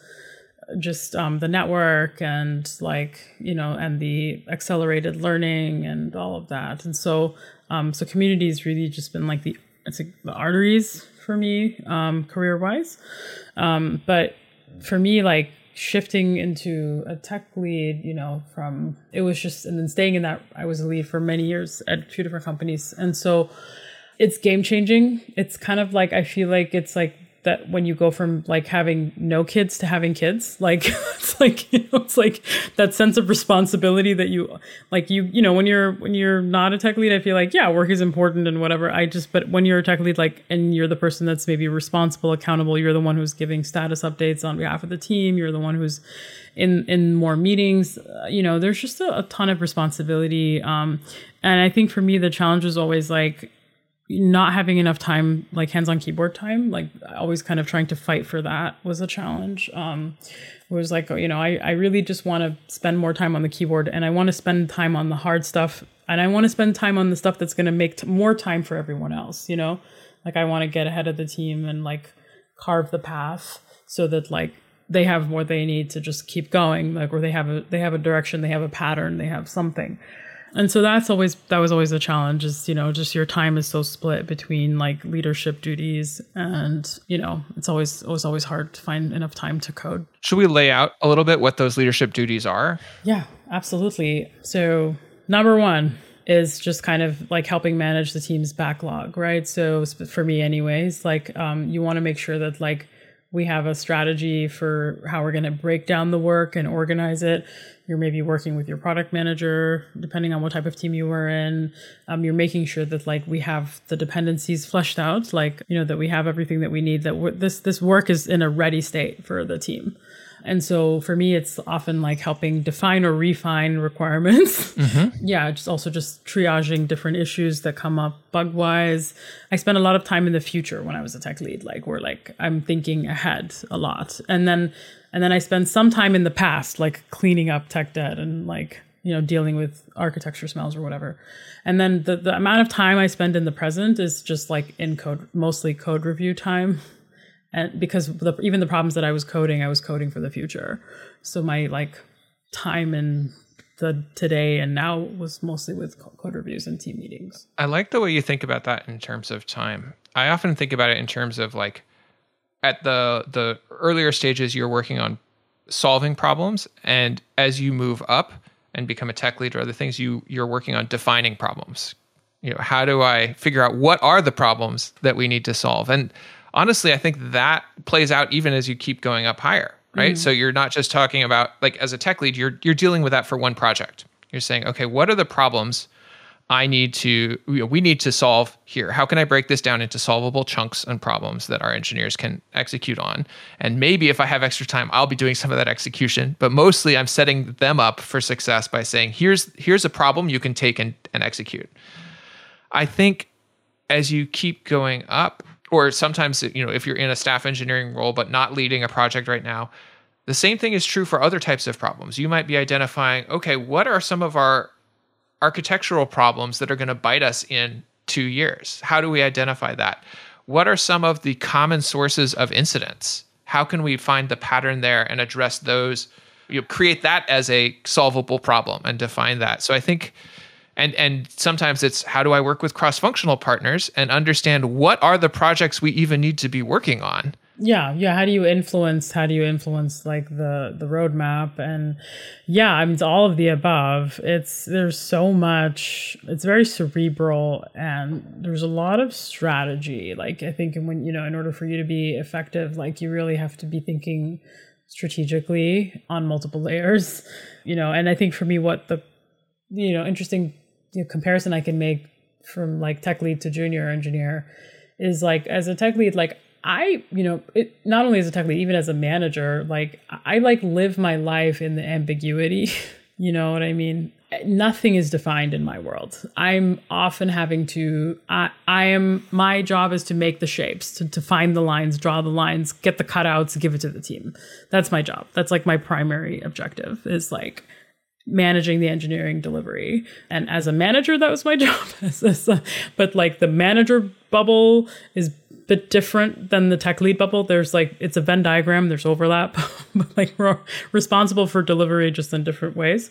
just um, the network and like, you know, and the accelerated learning and all of that. And so, um, so community has really just been like the, it's like the arteries for me, um, career wise. Um, but for me, like shifting into a tech lead, you know, from, it was just, and then staying in that, I was a lead for many years at two different companies. And so it's game changing. It's kind of like, I feel like it's like, that when you go from like having no kids to having kids, like it's like, you know, it's like that sense of responsibility that you like, you, you know, when you're, when you're not a tech lead, I feel like, yeah, work is important and whatever. I just, but when you're a tech lead, like, and you're the person that's maybe responsible, accountable, you're the one who's giving status updates on behalf of the team. You're the one who's in, in more meetings, uh, you know, there's just a, a ton of responsibility. Um, and I think for me, the challenge was always like, not having enough time, like hands-on keyboard time, like always kind of trying to fight for that was a challenge. Um, it was like, you know, I, I really just want to spend more time on the keyboard, and I want to spend time on the hard stuff, and I want to spend time on the stuff that's going to make t- more time for everyone else, you know? Like I want to get ahead of the team and like carve the path so that like they have what they need to just keep going, like, or they have a, they have a direction, they have a pattern, they have something. And so that's always, that was always a challenge is, you know, just your time is so split between like leadership duties and, you know, it's always, it was always hard to find enough time to code. Should we lay out a little bit what those leadership duties are? Yeah, absolutely. So number one is just kind of like helping manage the team's backlog, right? So for me anyways, like um, you want to make sure that like we have a strategy for how we're going to break down the work and organize it. You're maybe working with your product manager, depending on what type of team you were in. Um, you're making sure that like we have the dependencies fleshed out, like, you know, that we have everything that we need, that w- this, this work is in a ready state for the team. And so for me, it's often like helping define or refine requirements. Mm-hmm. Yeah, just also just triaging different issues that come up bug wise. I spent a lot of time in the future when I was a tech lead, like where like I'm thinking ahead a lot. And then and then I spend some time in the past, like cleaning up tech debt and like, you know, dealing with architecture smells or whatever. And then the, the amount of time I spend in the present is just like in code, mostly code review time. And because the, even the problems that I was coding, I was coding for the future. So my like time in the today and now was mostly with code reviews and team meetings. I like the way you think about that in terms of time. I often think about it in terms of like at the the earlier stages, you're working on solving problems. And as you move up and become a tech lead or other things, you you're working on defining problems. You know, how do I figure out what are the problems that we need to solve? And honestly, I think that plays out even as you keep going up higher, right? Mm-hmm. So you're not just talking about, like as a tech lead, you're you're dealing with that for one project. You're saying, okay, what are the problems I need to, you know, we need to solve here? How can I break this down into solvable chunks and problems that our engineers can execute on? And maybe if I have extra time, I'll be doing some of that execution. But mostly I'm setting them up for success by saying, here's here's a problem you can take and, and execute. I think as you keep going up, or sometimes, you know, if you're in a staff engineering role but not leading a project right now, the same thing is true for other types of problems. You might be identifying, okay, what are some of our architectural problems that are going to bite us in two years? How do we identify that? What are some of the common sources of incidents? How can we find the pattern there and address those? You know, create that as a solvable problem and define that. So I think And and sometimes it's how do I work with cross-functional partners and understand what are the projects we even need to be working on? Yeah, yeah. How do you influence? How do you influence like the the roadmap? And yeah, I mean, it's all of the above. It's there's so much. It's very cerebral, and there's a lot of strategy. Like I think when you know, in order for you to be effective, like you really have to be thinking strategically on multiple layers. You know, and I think for me, what the you know interesting you know, comparison I can make from like tech lead to junior engineer is like as a tech lead, like I, you know, it not only as a tech lead, even as a manager, like I like live my life in the ambiguity You know what I mean? Nothing is defined in my world. I'm often having to, I, I am, my job is to make the shapes, to, to find the lines, draw the lines, get the cutouts, give it to the team. That's my job. That's like my primary objective, is like managing the engineering delivery. And as a manager, that was my job. But like the manager bubble is a bit different than the tech lead bubble. There's like, it's a Venn diagram, there's overlap, but like we're responsible for delivery just in different ways.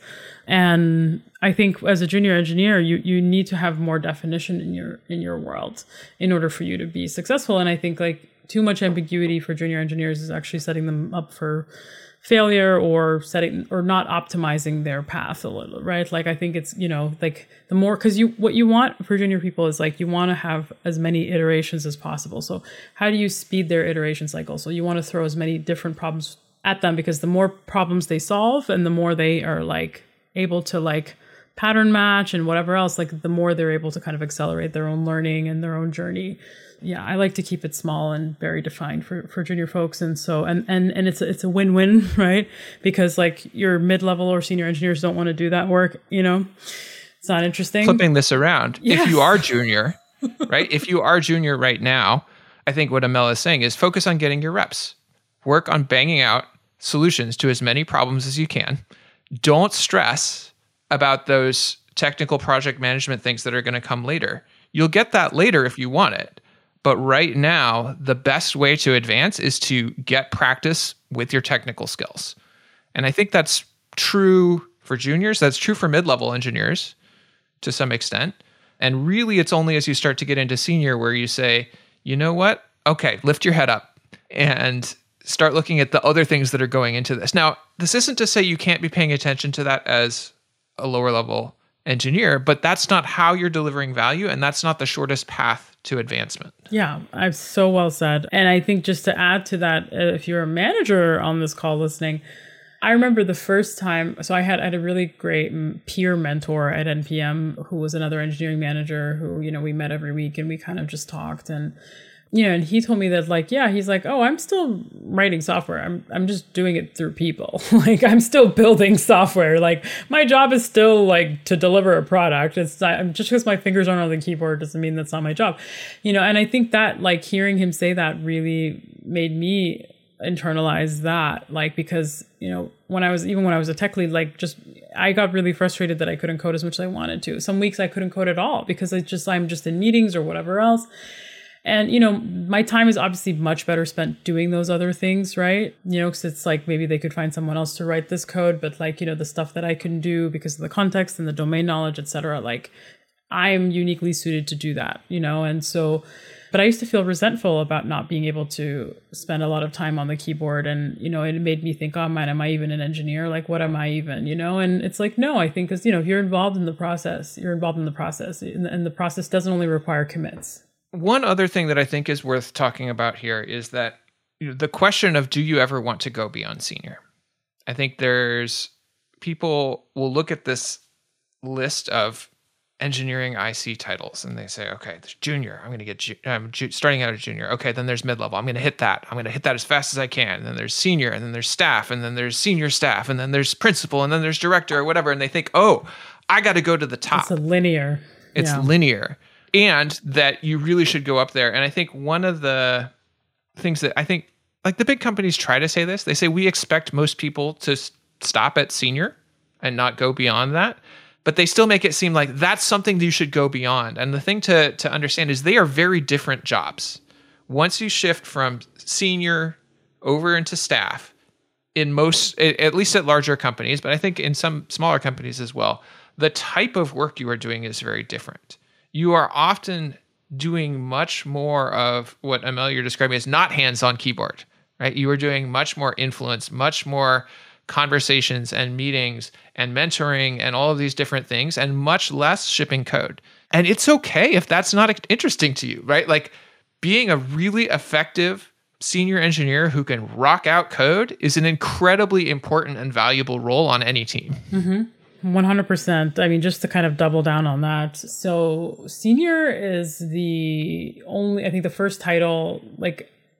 And I think as a junior engineer, you you need to have more definition in your in your world in order for you to be successful. And I think like too much ambiguity for junior engineers is actually setting them up for failure, or setting or not optimizing their path a little, right? Like I think it's, you know, like the more, because you what you want for junior people is like you want to have as many iterations as possible. So how do you speed their iteration cycle? So you want to throw as many different problems at them, because the more problems they solve and the more they are like able to like pattern match and whatever else, like the more they're able to kind of accelerate their own learning and their own journey. Yeah, I like to keep it small and very defined for, for junior folks. And so, and, and, and it's, a, it's a win-win, right? Because like your mid-level or senior engineers don't want to do that work, you know, it's not interesting. Flipping this around, Yes. if you are junior, right? If you are junior right now, I think what Amel is saying is focus on getting your reps. Work on banging out solutions to as many problems as you can. Don't stress about those technical project management things that are going to come later. You'll get that later if you want it. But right now, the best way to advance is to get practice with your technical skills. And I think that's true for juniors. That's true for mid-level engineers to some extent. And really, it's only as you start to get into senior where you say, you know what? Okay, lift your head up and start looking at the other things that are going into this. Now, this isn't to say you can't be paying attention to that as a lower level engineer, but that's not how you're delivering value, and that's not the shortest path to advancement. Yeah, I've so well said. And I think just to add to that, if you're a manager on this call listening, I remember the first time, so I had, I had a really great peer mentor at N P M who was another engineering manager who, you know, we met every week and we kind of just talked. And you know, and he told me that like, yeah, he's like, oh, I'm still writing software. I'm I'm just doing it through people. Like I'm still building software. Like my job is still like to deliver a product. It's not, just because my fingers aren't on the keyboard doesn't mean that's not my job. You know, and I think that like hearing him say that really made me internalize that, like, because, you know, when I was, even when I was a tech lead, like just, I got really frustrated that I couldn't code as much as I wanted to. Some weeks I couldn't code at all because I just, I'm just in meetings or whatever else. And, you know, my time is obviously much better spent doing those other things, right? You know, because it's like maybe they could find someone else to write this code, but like, you know, the stuff that I can do because of the context and the domain knowledge, et cetera, like I'm uniquely suited to do that, you know? And so, but I used to feel resentful about not being able to spend a lot of time on the keyboard. And, you know, it made me think, oh man, am I even an engineer? Like, what am I even, you know? And it's like, no, I think because, you know, if you're involved in the process, you're involved in the process, and the process doesn't only require commits. One other thing that I think is worth talking about here is that, you know, the question of do you ever want to go beyond senior? I think there's people will look at this list of engineering I C titles and they say, okay, there's junior. I'm going to get ju- I'm ju- starting out as junior. Okay, then there's mid-level. I'm going to hit that. I'm going to hit that as fast as I can. And then there's senior, and then there's staff, and then there's senior staff, and then there's principal, and then there's director or whatever. And they think, oh, I got to go to the top. It's a linear. It's yeah. linear. And that you really should go up there. And I think one of the things that I think, like the big companies try to say this, they say we expect most people to s- stop at senior and not go beyond that. But they still make it seem like that's something that you should go beyond. And the thing to, to understand is they are very different jobs. Once you shift from senior over into staff, in most, at least at larger companies, but I think in some smaller companies as well, the type of work you are doing is very different. You are often doing much more of what Amel you're describing as not hands-on keyboard, right? You are doing much more influence, much more conversations and meetings and mentoring and all of these different things, and much less shipping code. And it's okay if that's not interesting to you, right? Like being a really effective senior engineer who can rock out code is an incredibly important and valuable role on any team. Mm-hmm. one hundred percent. I mean, just to kind of double down on that. So senior is the only, I think the first title, like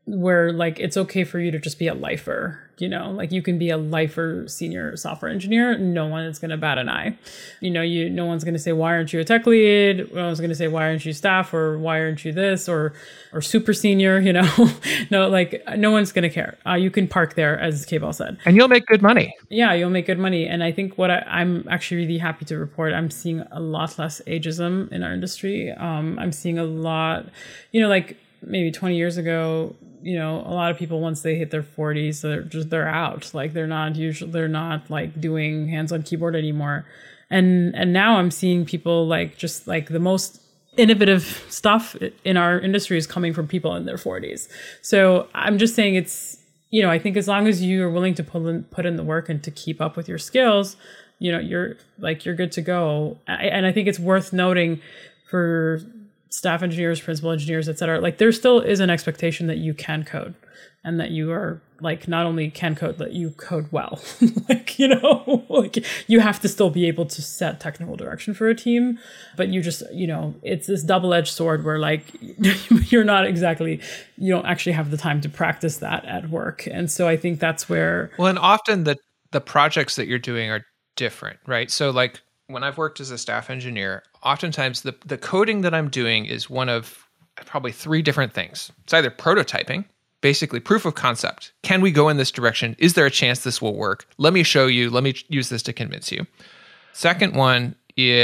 where like it's okay for you to just be a lifer, you know, like you can be a lifer senior software engineer. No one is going to bat an eye. You know, you no one's going to say, why aren't you a tech lead? No one's going to say, why aren't you staff, or why aren't you this, or or super senior, you know? No, like no one's going to care. Uh, you can park there, as K-Ball said. And you'll make good money. Yeah, you'll make good money. And I think what I, I'm actually really happy to report, I'm seeing a lot less ageism in our industry. Um, I'm seeing a lot, you know, like maybe twenty years ago, you know, a lot of people, once they hit their forties, they're just, they're out. Like they're not usually, they're not like doing hands on keyboard anymore. And, and now I'm seeing people like, just like the most innovative stuff in our industry is coming from people in their forties. So I'm just saying it's, you know, I think as long as you are willing to put in, put in the work and to keep up with your skills, you know, you're like, you're good to go. I, and I think it's worth noting for staff engineers, principal engineers, et cetera, like there still is an expectation that you can code and that you are like, not only can code, that you code well. Like, you know, like you have to still be able to set technical direction for a team, but you just, you know, it's this double-edged sword where like, you're not exactly, you don't actually have the time to practice that at work. And so I think that's where. Well, and often the, the projects that you're doing are different, right? So like, when I've worked as a staff engineer, oftentimes the, the coding that I'm doing is one of probably three different things. It's either prototyping, basically proof of concept. Can we go in this direction? Is there a chance this will work? Let me show you. Let me use this to convince you. Second one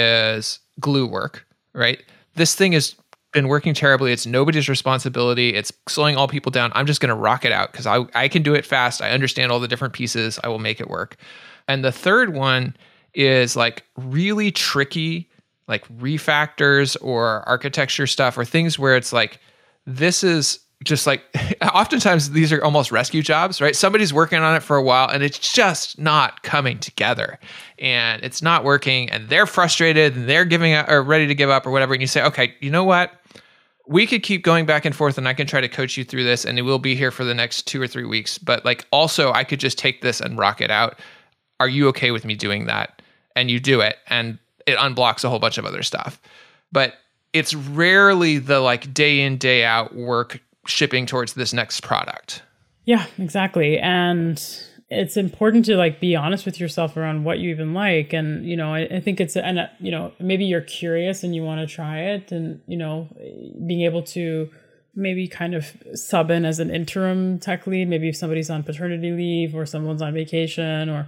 is glue work, right? This thing has been working terribly. It's nobody's responsibility. It's slowing all people down. I'm just going to rock it out because I, I can do it fast. I understand all the different pieces. I will make it work. And the third one is like really tricky, like refactors or architecture stuff or things where it's like, this is just like, oftentimes these are almost rescue jobs, right? Somebody's working on it for a while and it's just not coming together and it's not working and they're frustrated and they're giving up or ready to give up or whatever. And you say, okay, you know what? We could keep going back and forth and I can try to coach you through this and it will be here for the next two or three weeks. But like, also I could just take this and rock it out. Are you okay with me doing that? And you do it and it unblocks a whole bunch of other stuff. But it's rarely the like day in, day out work shipping towards this next product. Yeah, exactly. And it's important to like be honest with yourself around what you even like. And, you know, I, I think it's, and, uh, you know, maybe you're curious and you want to try it and, you know, being able to maybe kind of sub in as an interim tech lead, maybe if somebody's on paternity leave or someone's on vacation or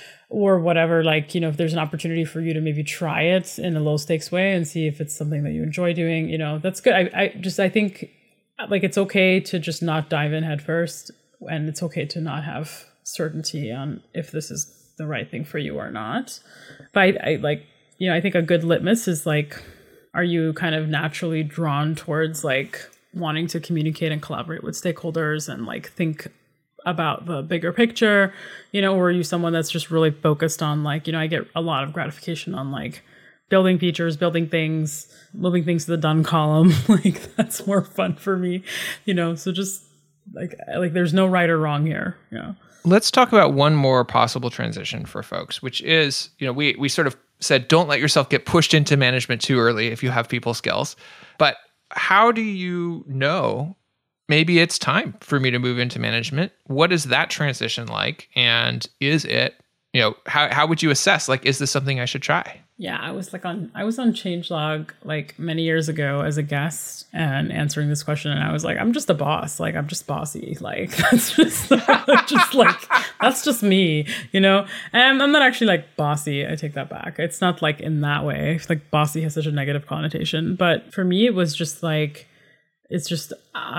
or whatever, like, you know, if there's an opportunity for you to maybe try it in a low stakes way and see if it's something that you enjoy doing, you know, that's good. I, I just, I think like it's okay to just not dive in head first and it's okay to not have certainty on if this is the right thing for you or not. But I, I like, you know, I think a good litmus is like, are you kind of naturally drawn towards like wanting to communicate and collaborate with stakeholders and like think about the bigger picture, you know, or are you someone that's just really focused on like, you know, I get a lot of gratification on like building features, building things, moving things to the done column. Like that's more fun for me, you know, so just like, like there's no right or wrong here. Yeah. Let's talk about one more possible transition for folks, which is, you know, we, we sort of said, don't let yourself get pushed into management too early if you have people skills, but how do you know maybe it's time for me to move into management? What is that transition like? And is it, you know, how, how would you assess, like, is this something I should try? Yeah, I was like on, I was on Changelog like many years ago as a guest and answering this question. And I was like, I'm just a boss. Like, I'm just bossy. Like, that's just, just like, that's just me, you know? And I'm not actually like bossy. I take that back. It's not like in that way. It's like bossy has such a negative connotation. But for me, it was just like, it's just,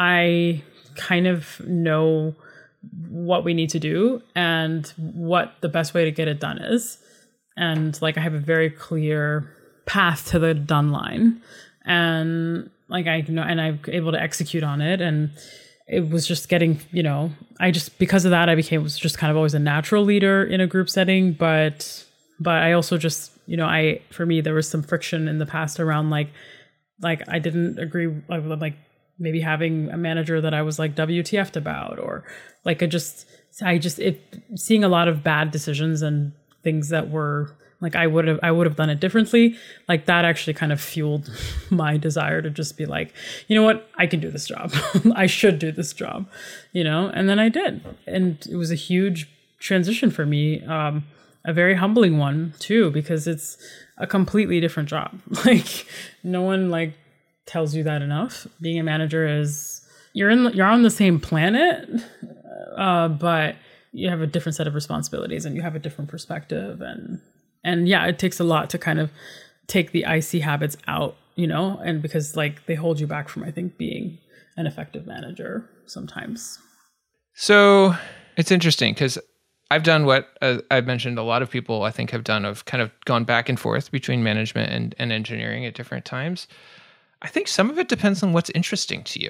I kind of know what we need to do and what the best way to get it done is. And like, I have a very clear path to the done line and like, I know, and I'm able to execute on it. And it was just getting, you know, I just, because of that, I became, was just kind of always a natural leader in a group setting. But, but I also just, you know, I, for me, there was some friction in the past around like, like I didn't agree with like maybe having a manager that I was like W T F'd about, or like I just, I just, it, seeing a lot of bad decisions and things that were like I would have I would have done it differently. Like that actually kind of fueled my desire to just be like, you know what, I can do this job. I should do this job, you know. And then I did, and it was a huge transition for me, um, a very humbling one too, because it's a completely different job. Like no one like tells you that enough. Being a manager is you're in you're on the same planet, uh, but you have a different set of responsibilities and you have a different perspective. And, and yeah, it takes a lot to kind of take the icy habits out, you know, and because like they hold you back from, I think, being an effective manager sometimes. So it's interesting because I've done what uh, I've mentioned a lot of people I think have done of kind of gone back and forth between management and, and engineering at different times. I think some of it depends on what's interesting to you.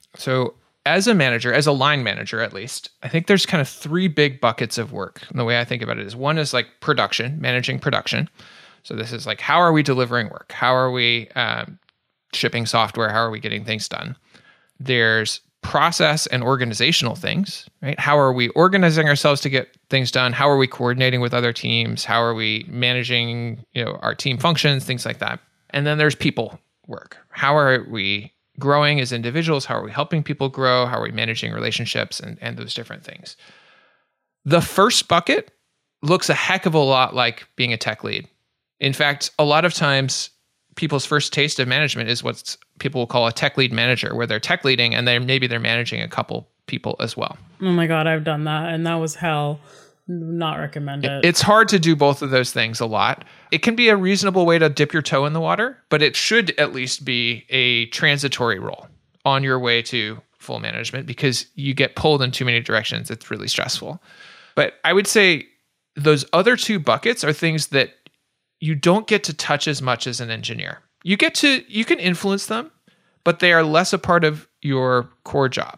So as a manager, as a line manager at least, I think there's kind of three big buckets of work. And the way I think about it is one is like production, managing production. So this is like, how are we delivering work? How are we um, shipping software? How are we getting things done? There's process and organizational things, right? How are we organizing ourselves to get things done? How are we coordinating with other teams? How are we managing, you know, our team functions, things like that? And then there's people work. How are we growing as individuals? How are we helping people grow? How are we managing relationships and, and those different things? The first bucket looks a heck of a lot like being a tech lead. In fact, a lot of times people's first taste of management is what people will call a tech lead manager, where they're tech leading and then maybe they're managing a couple people as well. Oh my God, I've done that. And that was hell. Not recommend it. It's hard to do both of those things a lot. It can be a reasonable way to dip your toe in the water, but it should at least be a transitory role on your way to full management because you get pulled in too many directions. It's really stressful. But I would say those other two buckets are things that you don't get to touch as much as an engineer. You get to, you can influence them, but they are less a part of your core job.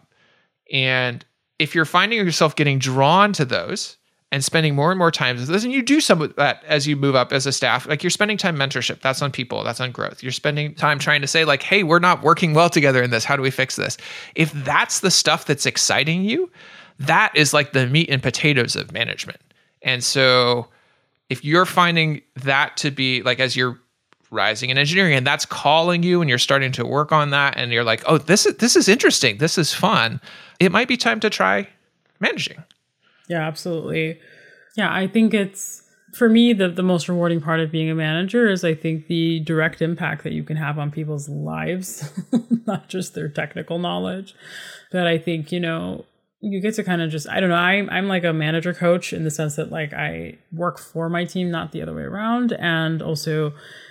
And if you're finding yourself getting drawn to those, and spending more and more time with this, and you do some of that as you move up as a staff, like you're spending time mentorship, that's on people, that's on growth. You're spending time trying to say like, hey, we're not working well together in this. How do we fix this? If that's the stuff that's exciting you, that is like the meat and potatoes of management. And so if you're finding that to be like, as you're rising in engineering and that's calling you and you're starting to work on that and you're like, oh, this is, this is interesting. This is fun. It might be time to try managing. Yeah, absolutely. Yeah, I think it's, for me, the, the most rewarding part of being a manager is I think the direct impact that you can have on people's lives, not just their technical knowledge. But I think, you know, you get to kind of just, I don't know, I'm, I'm like a manager coach in the sense that like I work for my team, not the other way around. And also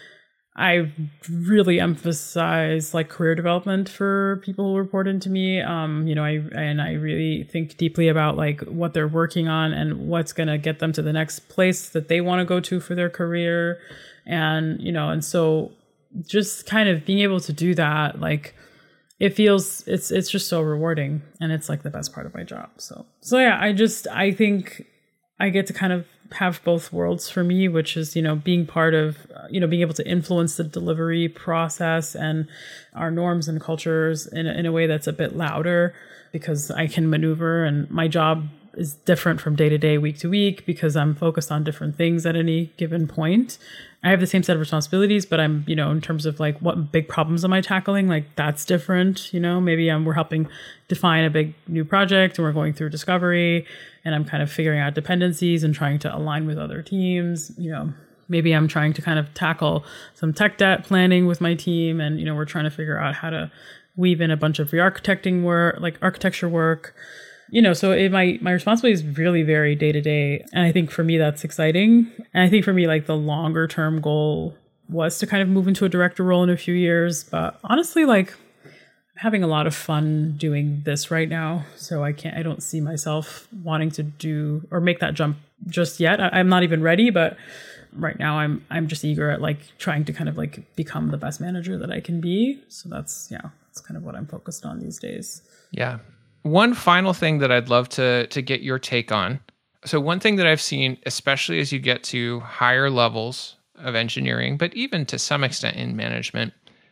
I really emphasize like career development for people who report into me. Um, you know, I and I really think deeply about like what they're working on and what's going to get them to the next place that they want to go to for their career. And, you know, and so just kind of being able to do that, like it feels, it's, it's just so rewarding and it's like the best part of my job. So, so yeah, I just, I think I get to kind of have both worlds for me, which is, you know, being part of, uh, you know, being able to influence the delivery process and our norms and cultures in a, in a way that's a bit louder because I can maneuver and my job is different from day to day, week to week, because I'm focused on different things at any given point. I have the same set of responsibilities, but I'm, you know, in terms of like what big problems am I tackling, like that's different. You know, maybe I'm, we're helping define a big new project and we're going through discovery and I'm kind of figuring out dependencies and trying to align with other teams. You know, maybe I'm trying to kind of tackle some tech debt planning with my team. And, you know, we're trying to figure out how to weave in a bunch of re-architecting work, like architecture work. You know, so it, my, my responsibilities really vary day to day. And I think for me, that's exciting. And I think for me, like the longer term goal was to kind of move into a director role in a few years. But honestly, like I'm having a lot of fun doing this right now. So I can't, I don't see myself wanting to do or make that jump just yet. I, I'm not even ready, but right now I'm, I'm just eager at like trying to kind of like become the best manager that I can be. So that's, yeah, that's kind of what I'm focused on these days. Yeah. One final thing that I'd love to to get your take on. So one thing that I've seen, especially as you get to higher levels of engineering, but even to some extent in management,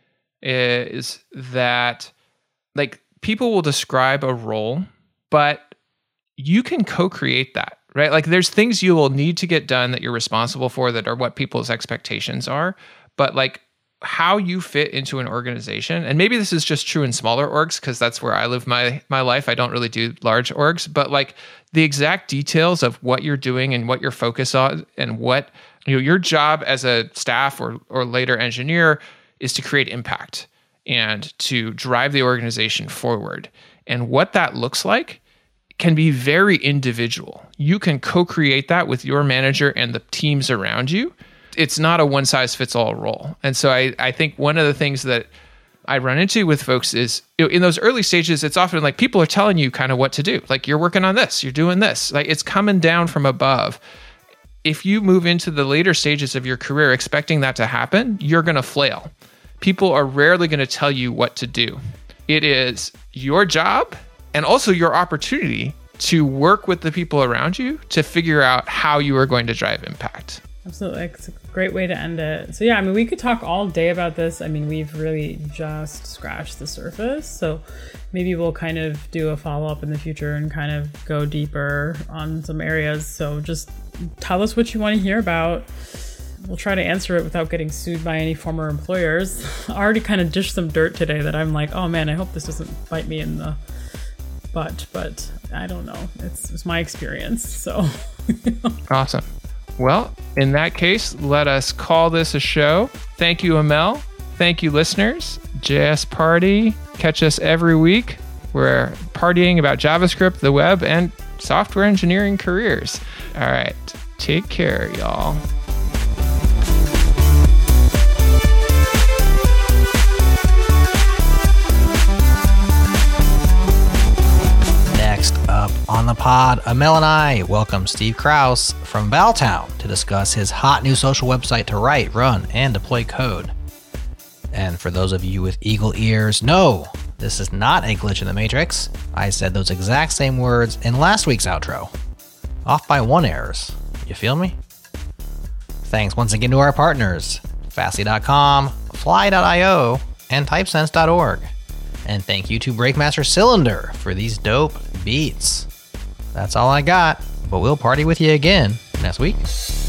is that like people will describe a role, but you can co-create that right? Like there's things you will need to get done that you're responsible for that are what people's expectations are. But like how you fit into an organization, and maybe this is just true in smaller orgs because that's where I live my my life. I don't really do large orgs, but like the exact details of what you're doing and what you're focused on and what, you know, your job as a staff or or later engineer is to create impact and to drive the organization forward. And what that looks like can be very individual. You can co-create that with your manager and the teams around you. It's not a one-size-fits-all role. And so I, I think one of the things that I run into with folks is, you know, in those early stages, it's often like people are telling you kind of what to do. Like you're working on this, you're doing this. Like it's coming down from above. If you move into the later stages of your career expecting that to happen, you're going to flail. People are rarely going to tell you what to do. It is your job and also your opportunity to work with the people around you to figure out how you are going to drive impact. Absolutely. It's a great way to end it. So yeah, I mean, we could talk all day about this. I mean, we've really just scratched the surface. So maybe we'll kind of do a follow-up in the future and kind of go deeper on some areas. So just tell us what you want to hear about. We'll try to answer it without getting sued by any former employers. I already kind of dished some dirt today that I'm like, oh man, I hope this doesn't bite me in the butt, but I don't know. It's, it's my experience. So Awesome. Well, in that case, let us call this a show. Thank you, Amel. Thank you, listeners. J S Party. Catch us every week. We're partying about JavaScript, the web, and software engineering careers. All right. Take care, y'all. Up on the pod, Amel and I welcome Steve Krause from Valtown to discuss his hot new social website to write, run, and deploy code. And for those of you with eagle ears, no, this is not a glitch in the Matrix. I said those exact same words in last week's outro. Off by one errors. You feel me? Thanks once again to our partners, Fastly dot com, Fly dot io, and Typesense dot org. And thank you to Breakmaster Cylinder for these dope beats. That's all I got, but we'll party with you again next week.